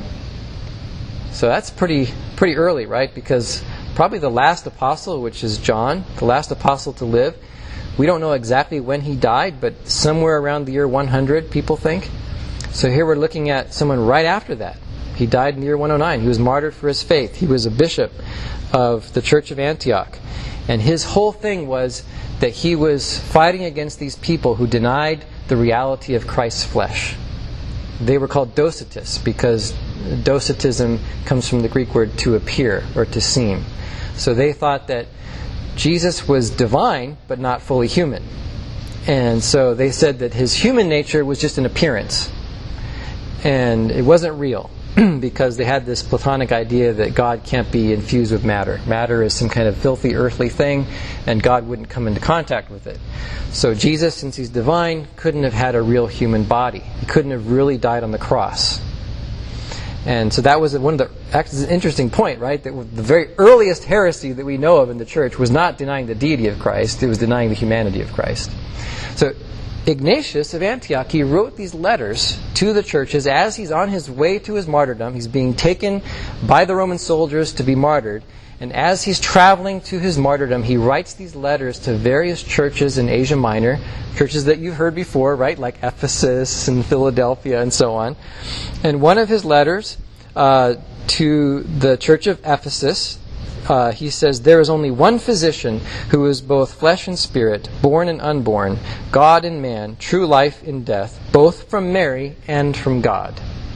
So that's pretty pretty early, right? Because probably the last apostle, which is John, the last apostle to live, we don't know exactly when he died, but somewhere around the year one hundred, people think. So here we're looking at someone right after that. He died in the year one oh nine. He was martyred for his faith. He was a bishop of the Church of Antioch. And his whole thing was that he was fighting against these people who denied the reality of Christ's flesh. They were called Docetists because Docetism comes from the Greek word to appear or to seem. So they thought that Jesus was divine but not fully human. And so they said that his human nature was just an appearance. And it wasn't real because they had this Platonic idea that God can't be infused with matter. Matter is some kind of filthy earthly thing, and God wouldn't come into contact with it. So Jesus, since he's divine, couldn't have had a real human body. He couldn't have really died on the cross. And so that was one of the, actually, it's an interesting point, right? That the very earliest heresy that we know of in the church was not denying the deity of Christ, it was denying the humanity of Christ. So Ignatius of Antioch, he wrote these letters to the churches as he's on his way to his martyrdom. He's being taken by the Roman soldiers to be martyred. And as he's traveling to his martyrdom, he writes these letters to various churches in Asia Minor, churches that you've heard before, right? Like Ephesus and Philadelphia and so on. And one of his letters uh, to the church of Ephesus, Uh, he says, "There is only one physician who is both flesh and spirit, born and unborn, God and man, true life in death, both from Mary and from God."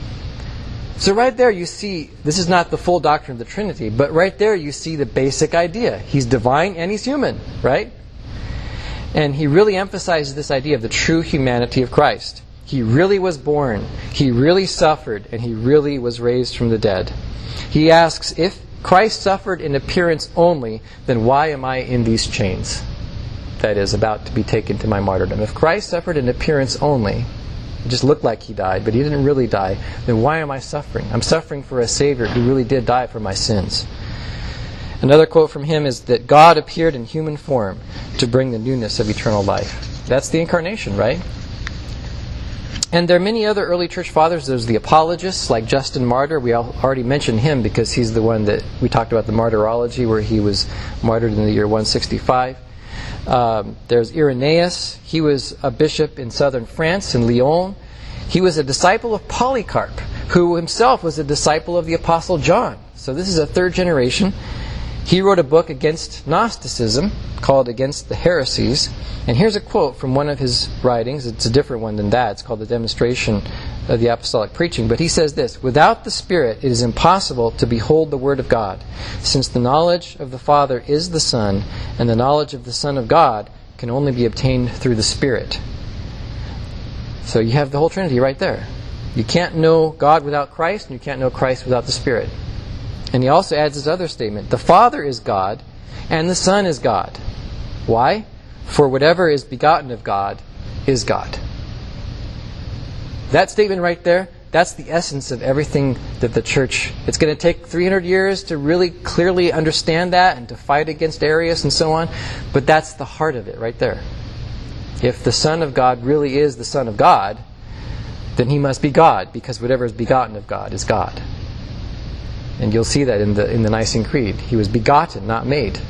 So right there you see, this is not the full doctrine of the Trinity, but right there you see the basic idea. He's divine and he's human, right? And he really emphasizes this idea of the true humanity of Christ. He really was born, he really suffered, and he really was raised from the dead. He asks, if Christ suffered in appearance only, then why am I in these chains? That is, about to be taken to my martyrdom. If Christ suffered in appearance only, it just looked like he died, but he didn't really die, then why am I suffering? I'm suffering for a Savior who really did die for my sins. Another quote from him is that God appeared in human form to bring the newness of eternal life. That's the incarnation, right? And there are many other early church fathers. There's the apologists, like Justin Martyr. We already mentioned him because he's the one that we talked about, the martyrology, where he was martyred in the year one sixty-five. Um, there's Irenaeus. He was a bishop in southern France, in Lyon. He was a disciple of Polycarp, who himself was a disciple of the Apostle John. So this is a third generation. He wrote a book against Gnosticism called Against the Heresies. And here's a quote from one of his writings. It's a different one than that. It's called The Demonstration of the Apostolic Preaching. But he says this: "Without the Spirit, it is impossible to behold the Word of God, since the knowledge of the Father is the Son, and the knowledge of the Son of God can only be obtained through the Spirit." So you have the whole Trinity right there. You can't know God without Christ, and you can't know Christ without the Spirit. And he also adds this other statement: "The Father is God, and the Son is God." Why? "For whatever is begotten of God is God." That statement right there, that's the essence of everything that the church... It's going to take three hundred years to really clearly understand that and to fight against Arius and so on, but that's the heart of it right there. If the Son of God really is the Son of God, then he must be God, because whatever is begotten of God is God. And you'll see that in the in the Nicene Creed. He was begotten, not made.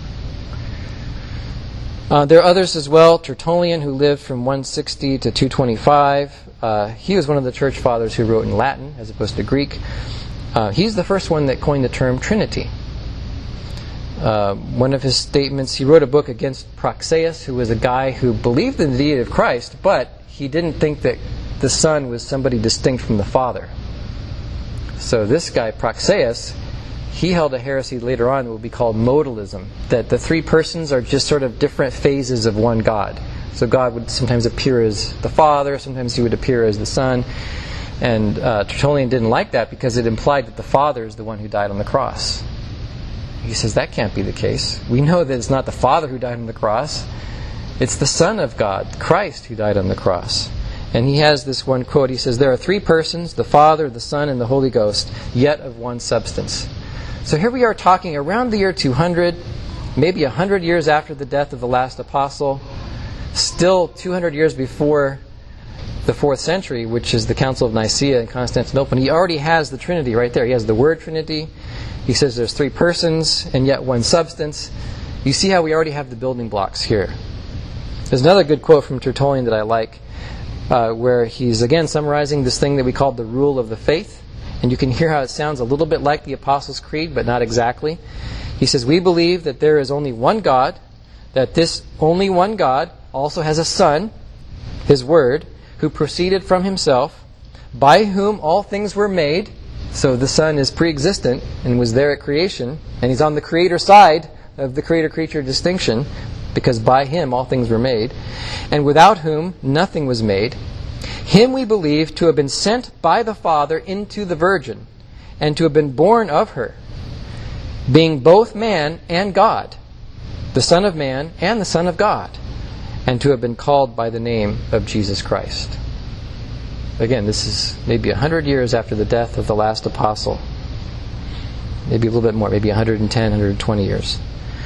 Uh, there are others as well. Tertullian, who lived from one sixty to two twenty-five. Uh, he was one of the church fathers who wrote in Latin as opposed to Greek. Uh, he's the first one that coined the term Trinity. Uh, one of his statements, he wrote a book against Praxeas, who was a guy who believed in the deity of Christ, but he didn't think that the Son was somebody distinct from the Father. So this guy, Praxeas, he held a heresy later on that would be called modalism, that the three persons are just sort of different phases of one God. So God would sometimes appear as the Father, sometimes he would appear as the Son. And uh, Tertullian didn't like that because it implied that the Father is the one who died on the cross. He says that can't be the case. We know that it's not the Father who died on the cross. It's the Son of God, Christ, who died on the cross. And he has this one quote. He says, "There are three persons, the Father, the Son, and the Holy Ghost, yet of one substance." So here we are talking around the year two hundred, maybe one hundred years after the death of the last apostle, still two hundred years before the fourth century, which is the Council of Nicaea in Constantinople. And he already has the Trinity right there. He has the word Trinity. He says there's three persons and yet one substance. You see how we already have the building blocks here. There's another good quote from Tertullian that I like, uh, where he's again summarizing this thing that we call the rule of the faith. And you can hear how it sounds a little bit like the Apostles' Creed, but not exactly. He says, we believe that there is only one God, that this only one God also has a Son, His Word, who proceeded from Himself, by whom all things were made. So the Son is pre-existent and was there at creation, and He's on the Creator side of the Creator-creature distinction, because by Him all things were made, and without whom nothing was made. Him we believe to have been sent by the Father into the Virgin, and to have been born of her, being both man and God, the Son of Man and the Son of God, and to have been called by the name of Jesus Christ. Again, this is maybe a hundred years after the death of the last apostle. Maybe a little bit more, maybe one hundred ten, one hundred twenty years.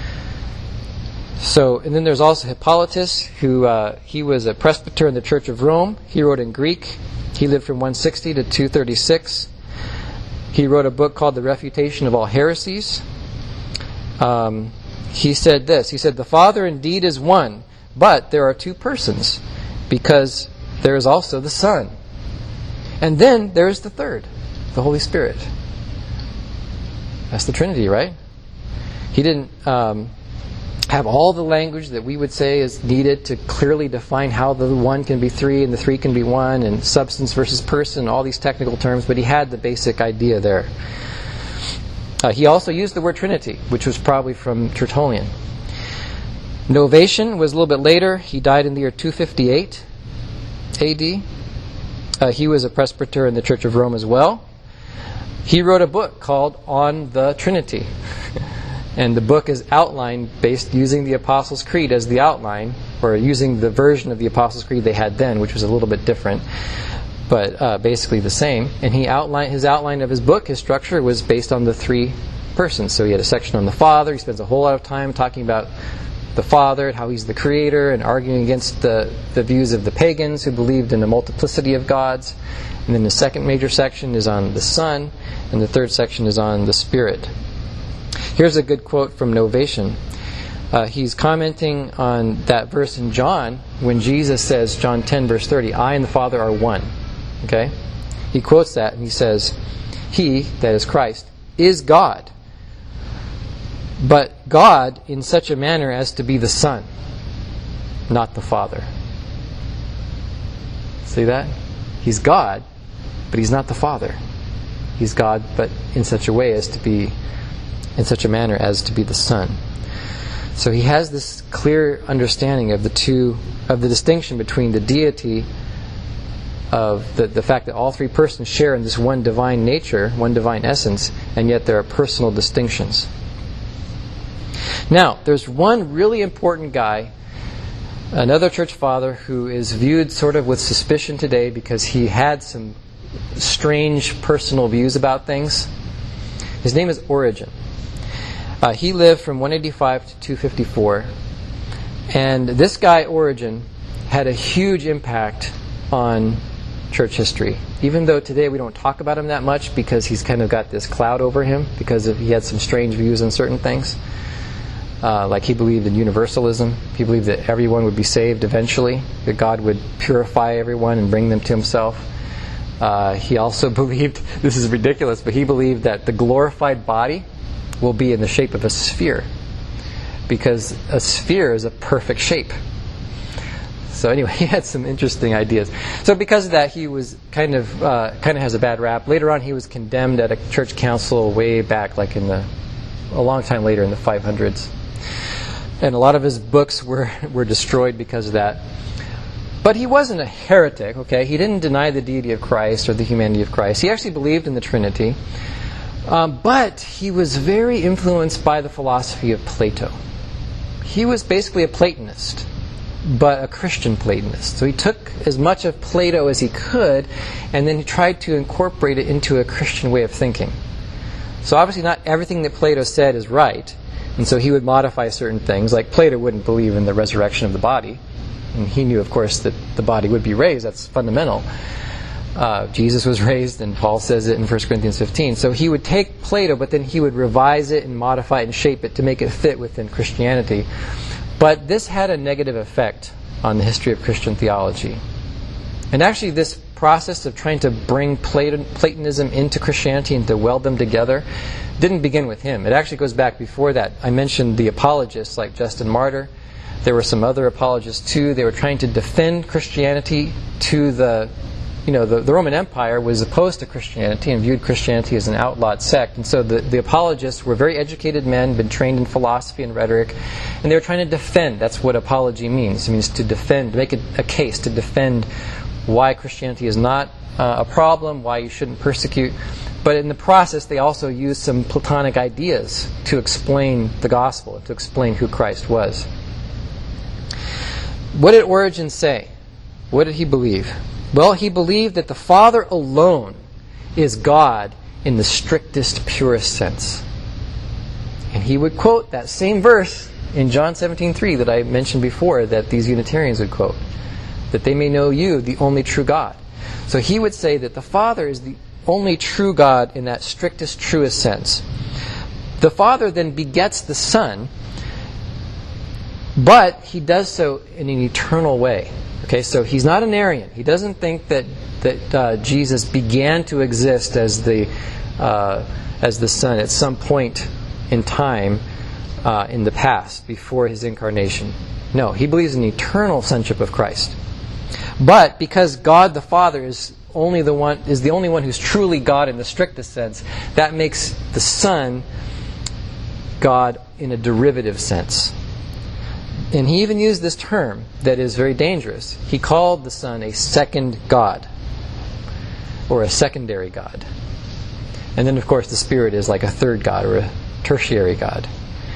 So, and then there's also Hippolytus, who uh, he was a presbyter in the Church of Rome. He wrote in Greek. He lived from one sixty to two thirty-six. He wrote a book called The Refutation of All Heresies. Um, he said this. He said, the Father indeed is one, but there are two persons, because there is also the Son. And then there is the third, the Holy Spirit. That's the Trinity, right? He didn't um, have all the language that we would say is needed to clearly define how the one can be three and the three can be one, and substance versus person, all these technical terms, but he had the basic idea there. Uh, he also used the word Trinity, which was probably from Tertullian. Novatian was a little bit later. He died in the year two fifty-eight A D. Uh, he was a presbyter in the Church of Rome as well. He wrote a book called On the Trinity. And the book is outlined based using the Apostles' Creed as the outline, or using the version of the Apostles' Creed they had then, which was a little bit different, but uh, basically the same. And he outlined his outline of his book, his structure, was based on the three persons. So he had a section on the Father. He spends a whole lot of time talking about the Father, how He's the Creator, and arguing against the, the views of the pagans who believed in a multiplicity of gods. And then the second major section is on the Son, and the third section is on the Spirit. Here's a good quote from Novatian. Uh, he's commenting on that verse in John when Jesus says, John ten verse thirty, I and the Father are one. Okay? He quotes that and he says, He, that is Christ, is God, but God in such a manner as to be the Son, not the Father. See that? He's God, but He's not the Father. He's God, but in such a way as to be in such a manner as to be the Son. So he has this clear understanding of the two, of the distinction between the deity of the, the fact that all three persons share in this one divine nature, one divine essence, and yet there are personal distinctions. Now, there's one really important guy, another church father, who is viewed sort of with suspicion today because he had some strange personal views about things. His name is Origen. Uh, he lived from one eighty-five to two fifty-four. And this guy, Origen, had a huge impact on church history. Even though today we don't talk about him that much because he's kind of got this cloud over him because of, he had some strange views on certain things. Uh, like he believed in universalism. He believed that everyone would be saved eventually, that God would purify everyone and bring them to Himself. Uh, he also believed, this is ridiculous, but he believed that the glorified body will be in the shape of a sphere, because a sphere is a perfect shape. So anyway, he had some interesting ideas. So because of that, he was kind of uh, kind of has a bad rap. Later on, he was condemned at a church council way back, like in the a long time later in the five hundreds, and a lot of his books were were destroyed because of that. But he wasn't a heretic. Okay, he didn't deny the deity of Christ or the humanity of Christ. He actually believed in the Trinity. Um, but he was very influenced by the philosophy of Plato. He was basically a Platonist, but a Christian Platonist. So he took as much of Plato as he could, and then he tried to incorporate it into a Christian way of thinking. So obviously not everything that Plato said is right, and so he would modify certain things. Like Plato wouldn't believe in the resurrection of the body, and he knew, of course, that the body would be raised. That's fundamental. Uh, Jesus was raised, and Paul says it in First Corinthians fifteen. So he would take Plato, but then he would revise it and modify it and shape it to make it fit within Christianity. But this had a negative effect on the history of Christian theology. And actually this process of trying to bring Platon, Platonism into Christianity and to weld them together didn't begin with him. It actually goes back before that. I mentioned the apologists like Justin Martyr. There were some other apologists too. They were trying to defend Christianity to the, you know, the, the Roman Empire was opposed to Christianity and viewed Christianity as an outlawed sect. And so the, the apologists were very educated men, been trained in philosophy and rhetoric, and they were trying to defend. That's what apology means. It means to defend, to make a, a case, to defend why Christianity is not uh, a problem, why you shouldn't persecute. But in the process, they also used some Platonic ideas to explain the gospel, to explain who Christ was. What did Origen say? What did he believe? Well, he believed that the Father alone is God in the strictest, purest sense. And he would quote that same verse in John seventeen three that I mentioned before that these Unitarians would quote, that they may know you, the only true God. So he would say that the Father is the only true God in that strictest, truest sense. The Father then begets the Son, but he does so in an eternal way. Okay, so he's not an Arian. He doesn't think that that uh, Jesus began to exist as the uh, as the Son at some point in time uh, in the past before his incarnation. No, he believes in the eternal sonship of Christ. But because God the Father is only the one is the only one who's truly God in the strictest sense, that makes the Son God in a derivative sense. And he even used this term that is very dangerous. He called the Son a second God, or a secondary God. And then, of course, the Spirit is like a third God, or a tertiary God.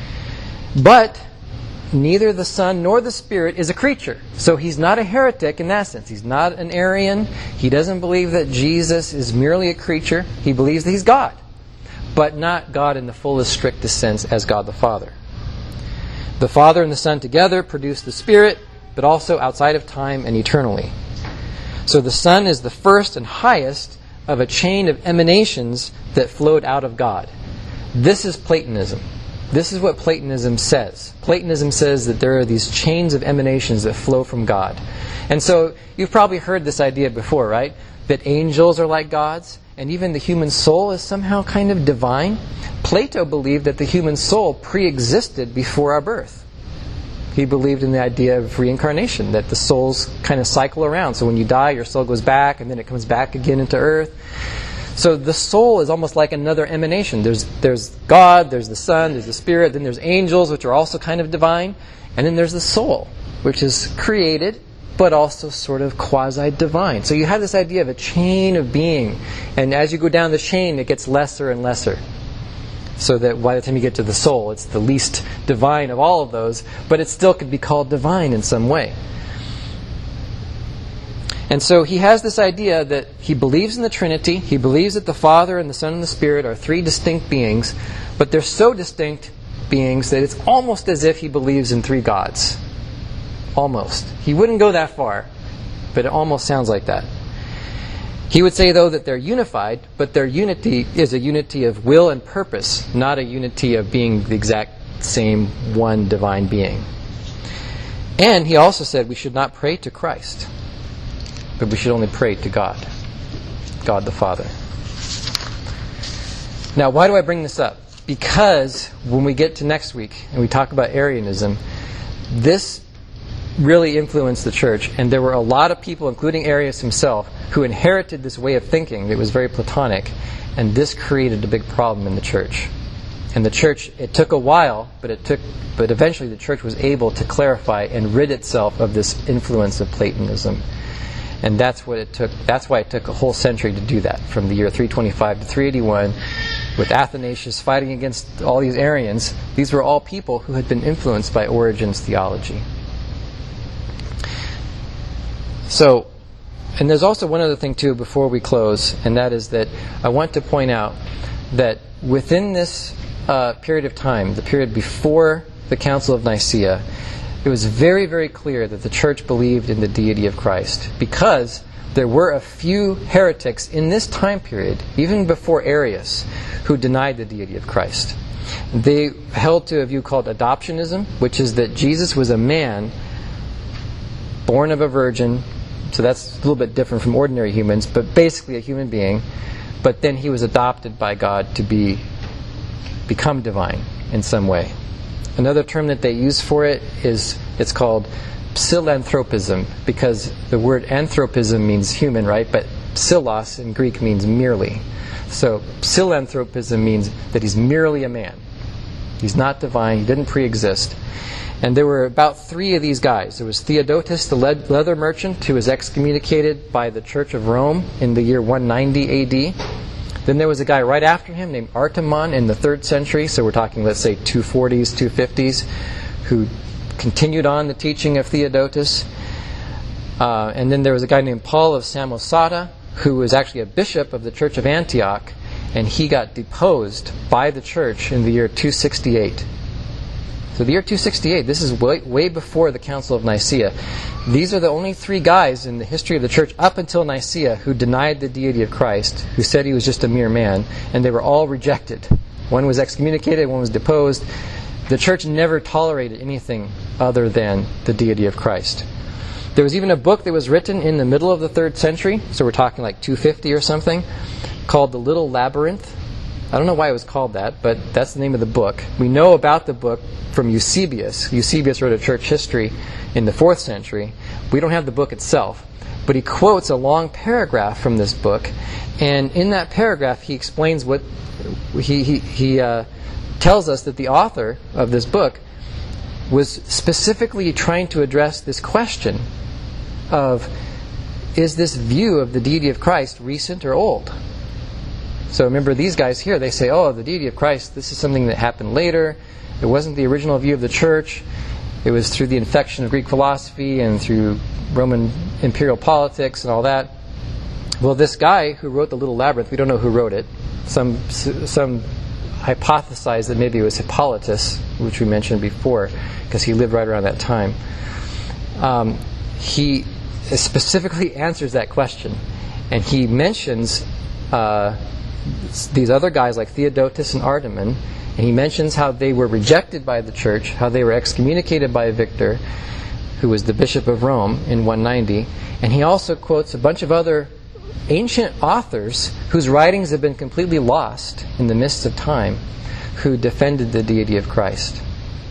But neither the Son nor the Spirit is a creature. So he's not a heretic in that sense. He's not an Arian. He doesn't believe that Jesus is merely a creature. He believes that he's God, but not God in the fullest, strictest sense as God the Father. The Father and the Son together produce the Spirit, but also outside of time and eternally. So the Son is the first and highest of a chain of emanations that flowed out of God. This is Platonism. This is what Platonism says. Platonism says that there are these chains of emanations that flow from God. And so you've probably heard this idea before, right? That angels are like gods, and even the human soul is somehow kind of divine. Plato believed that the human soul pre-existed before our birth. He believed in the idea of reincarnation, that the souls kind of cycle around. So when you die, your soul goes back, and then it comes back again into earth. So the soul is almost like another emanation. There's there's God, there's the Son, there's the Spirit, then there's angels, which are also kind of divine, and then there's the soul, which is created, but also sort of quasi-divine. So you have this idea of a chain of being, and as you go down the chain, it gets lesser and lesser. So that by the time you get to the soul, it's the least divine of all of those, but it still could be called divine in some way. And so he has this idea that he believes in the Trinity. He believes that the Father and the Son and the Spirit are three distinct beings, but they're so distinct beings that it's almost as if he believes in three gods. Almost. He wouldn't go that far, but it almost sounds like that. He would say, though, that they're unified, but their unity is a unity of will and purpose, not a unity of being the exact same one divine being. And he also said we should not pray to Christ, but we should only pray to God, God the Father. Now, why do I bring this up? Because when we get to next week and we talk about Arianism, this really influenced the church, and there were a lot of people, including Arius himself, who inherited this way of thinking that was very Platonic, and this created a big problem in the church. And the church, it took a while, but it took, but eventually the church was able to clarify and rid itself of this influence of Platonism. And that's what it took. That's why it took a whole century to do that, from the year three twenty-five to three eighty-one, with Athanasius fighting against all these Arians. These were all people who had been influenced by Origen's theology. So, and there's also one other thing too before we close, and that is that I want to point out that within this uh, period of time, the period before the Council of Nicaea, it was very, very clear that the church believed in the deity of Christ, because there were a few heretics in this time period, even before Arius, who denied the deity of Christ. They held to a view called adoptionism, which is that Jesus was a man born of a virgin, So that's a little bit different from ordinary humans, but basically a human being. But then he was adopted by God to be become divine in some way. Another term that they use for it is, it's called psilanthropism, because the word anthropism means human, right? But psilos in Greek means merely. So psilanthropism means that he's merely a man. He's not divine. He didn't pre-exist. And there were about three of these guys. There was Theodotus, the leather merchant, who was excommunicated by the Church of Rome in the year one ninety A D. Then there was a guy right after him named Artemon in the third century. So we're talking, let's say, two forties, two fifties, who continued on the teaching of Theodotus. Uh, and then there was a guy named Paul of Samosata, who was actually a bishop of the Church of Antioch, and he got deposed by the church in the year two sixty-eight. So the year two sixty-eight, this is way, way before the Council of Nicaea. These are the only three guys in the history of the church up until Nicaea who denied the deity of Christ, who said he was just a mere man, and they were all rejected. One was excommunicated, one was deposed. The church never tolerated anything other than the deity of Christ. There was even a book that was written in the middle of the third century, so we're talking like two fifty or something, called The Little Labyrinth. I don't know why it was called that, but that's the name of the book. We know about the book from Eusebius. Eusebius wrote a church history in the fourth century. We don't have the book itself, but he quotes a long paragraph from this book, and in that paragraph he explains what he he, he uh, tells us that the author of this book was specifically trying to address this question of, is this view of the deity of Christ recent or old? So remember, these guys here, they say, oh, the deity of Christ, this is something that happened later. It wasn't the original view of the church. It was through the infection of Greek philosophy and through Roman imperial politics and all that. Well, this guy who wrote The Little Labyrinth, we don't know who wrote it. Some some hypothesize that maybe it was Hippolytus, which we mentioned before, because he lived right around that time. Um, he specifically answers that question. And he mentions uh, these other guys like Theodotus and Artemon, and he mentions how they were rejected by the church, how they were excommunicated by Victor, who was the Bishop of Rome in one ninety. And he also quotes a bunch of other ancient authors whose writings have been completely lost in the mists of time, who defended the deity of Christ.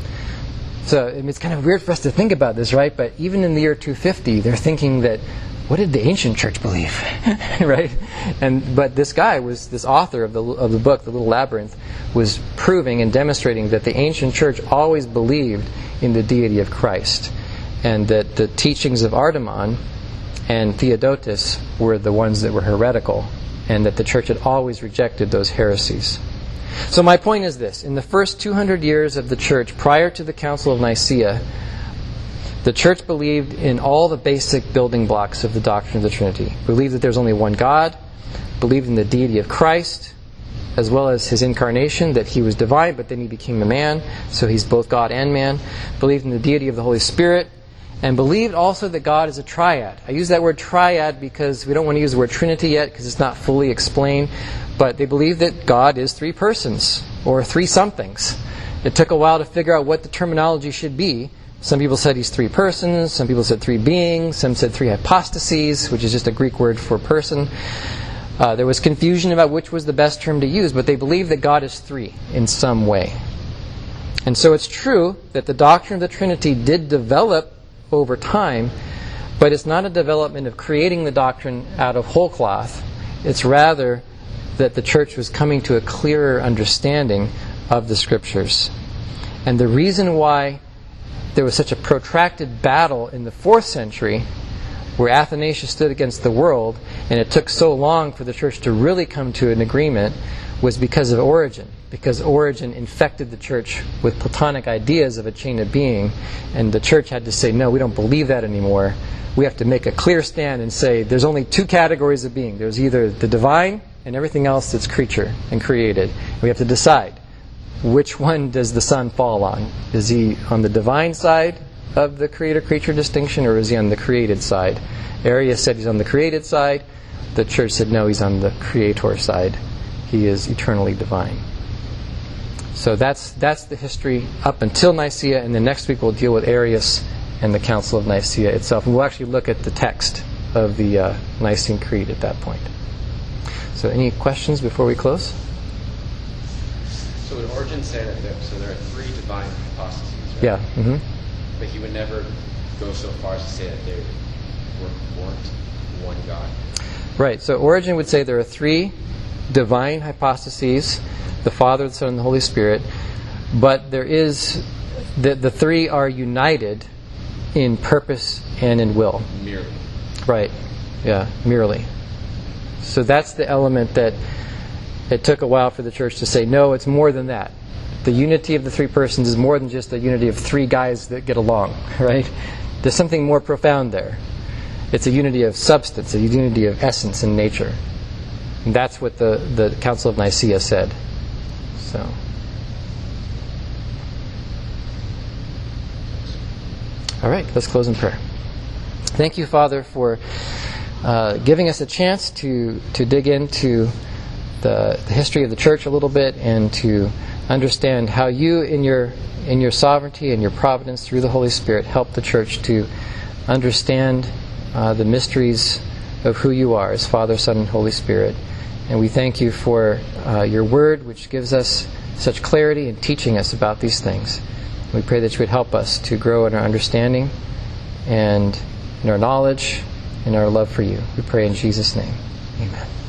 So I mean, it's kind of weird for us to think about this, right? But even in the year two fifty, they're thinking that, what did the ancient church believe? Right? And but this guy was, this author of the of the book, The Little Labyrinth, was proving and demonstrating that the ancient church always believed in the deity of Christ, and that the teachings of Artemon and Theodotus were the ones that were heretical, and that the church had always rejected those heresies. So my point is this: in the first two hundred years of the church, prior to the Council of Nicaea, the church believed in all the basic building blocks of the doctrine of the Trinity. Believed that there's only one God, believed in the deity of Christ, as well as his incarnation, that he was divine, but then he became a man, so he's both God and man. Believed in the deity of the Holy Spirit, and believed also that God is a triad. I use that word triad because we don't want to use the word Trinity yet, because it's not fully explained, but they believe that God is three persons, or three somethings. It took a while to figure out what the terminology should be. Some people said he's three persons, some people said three beings, some said three hypostases, which is just a Greek word for person. Uh, there was confusion about which was the best term to use, but they believe that God is three in some way. And so it's true that the doctrine of the Trinity did develop over time, but it's not a development of creating the doctrine out of whole cloth. It's rather that the church was coming to a clearer understanding of the Scriptures. And the reason why there was such a protracted battle in the fourth century, where Athanasius stood against the world, and it took so long for the church to really come to an agreement, was because of Origen. Because Origen infected the church with Platonic ideas of a chain of being, and the church had to say, no, we don't believe that anymore. We have to make a clear stand and say there's only two categories of being. There's either the divine and everything else that's creature and created. We have to decide, which one does the Son fall on? Is he on the divine side of the creator-creature distinction, or is he on the created side? Arius said he's on the created side. The church said no, he's on the creator side. He is eternally divine. So that's that's the history up until Nicaea, and then next week we'll deal with Arius and the Council of Nicaea itself. And we'll actually look at the text of the uh, Nicene Creed at that point. So any questions before we close? So would Origen say that there, so there are three divine hypostases, right? Yeah. Mm-hmm. But he would never go so far as to say that they were, weren't one God. Right. So Origen would say there are three divine hypostases, the Father, the Son, and the Holy Spirit, but there is the the three are united in purpose and in will. Merely. Right. Yeah. Merely. So that's the element that it took a while for the church to say, no, it's more than that. The unity of the three persons is more than just the unity of three guys that get along, right? There's something more profound there. It's a unity of substance, a unity of essence and nature. And that's what the, the Council of Nicaea said. So, all right, let's close in prayer. Thank you, Father, for uh, giving us a chance to, to dig into the, the history of the church a little bit and to understand how you, in your in your sovereignty and your providence through the Holy Spirit, help the church to understand uh, the mysteries of who you are as Father, Son, and Holy Spirit. And we thank you for uh, your word, which gives us such clarity in teaching us about these things. We pray that you would help us to grow in our understanding and in our knowledge and our love for you. We pray in Jesus' name. Amen.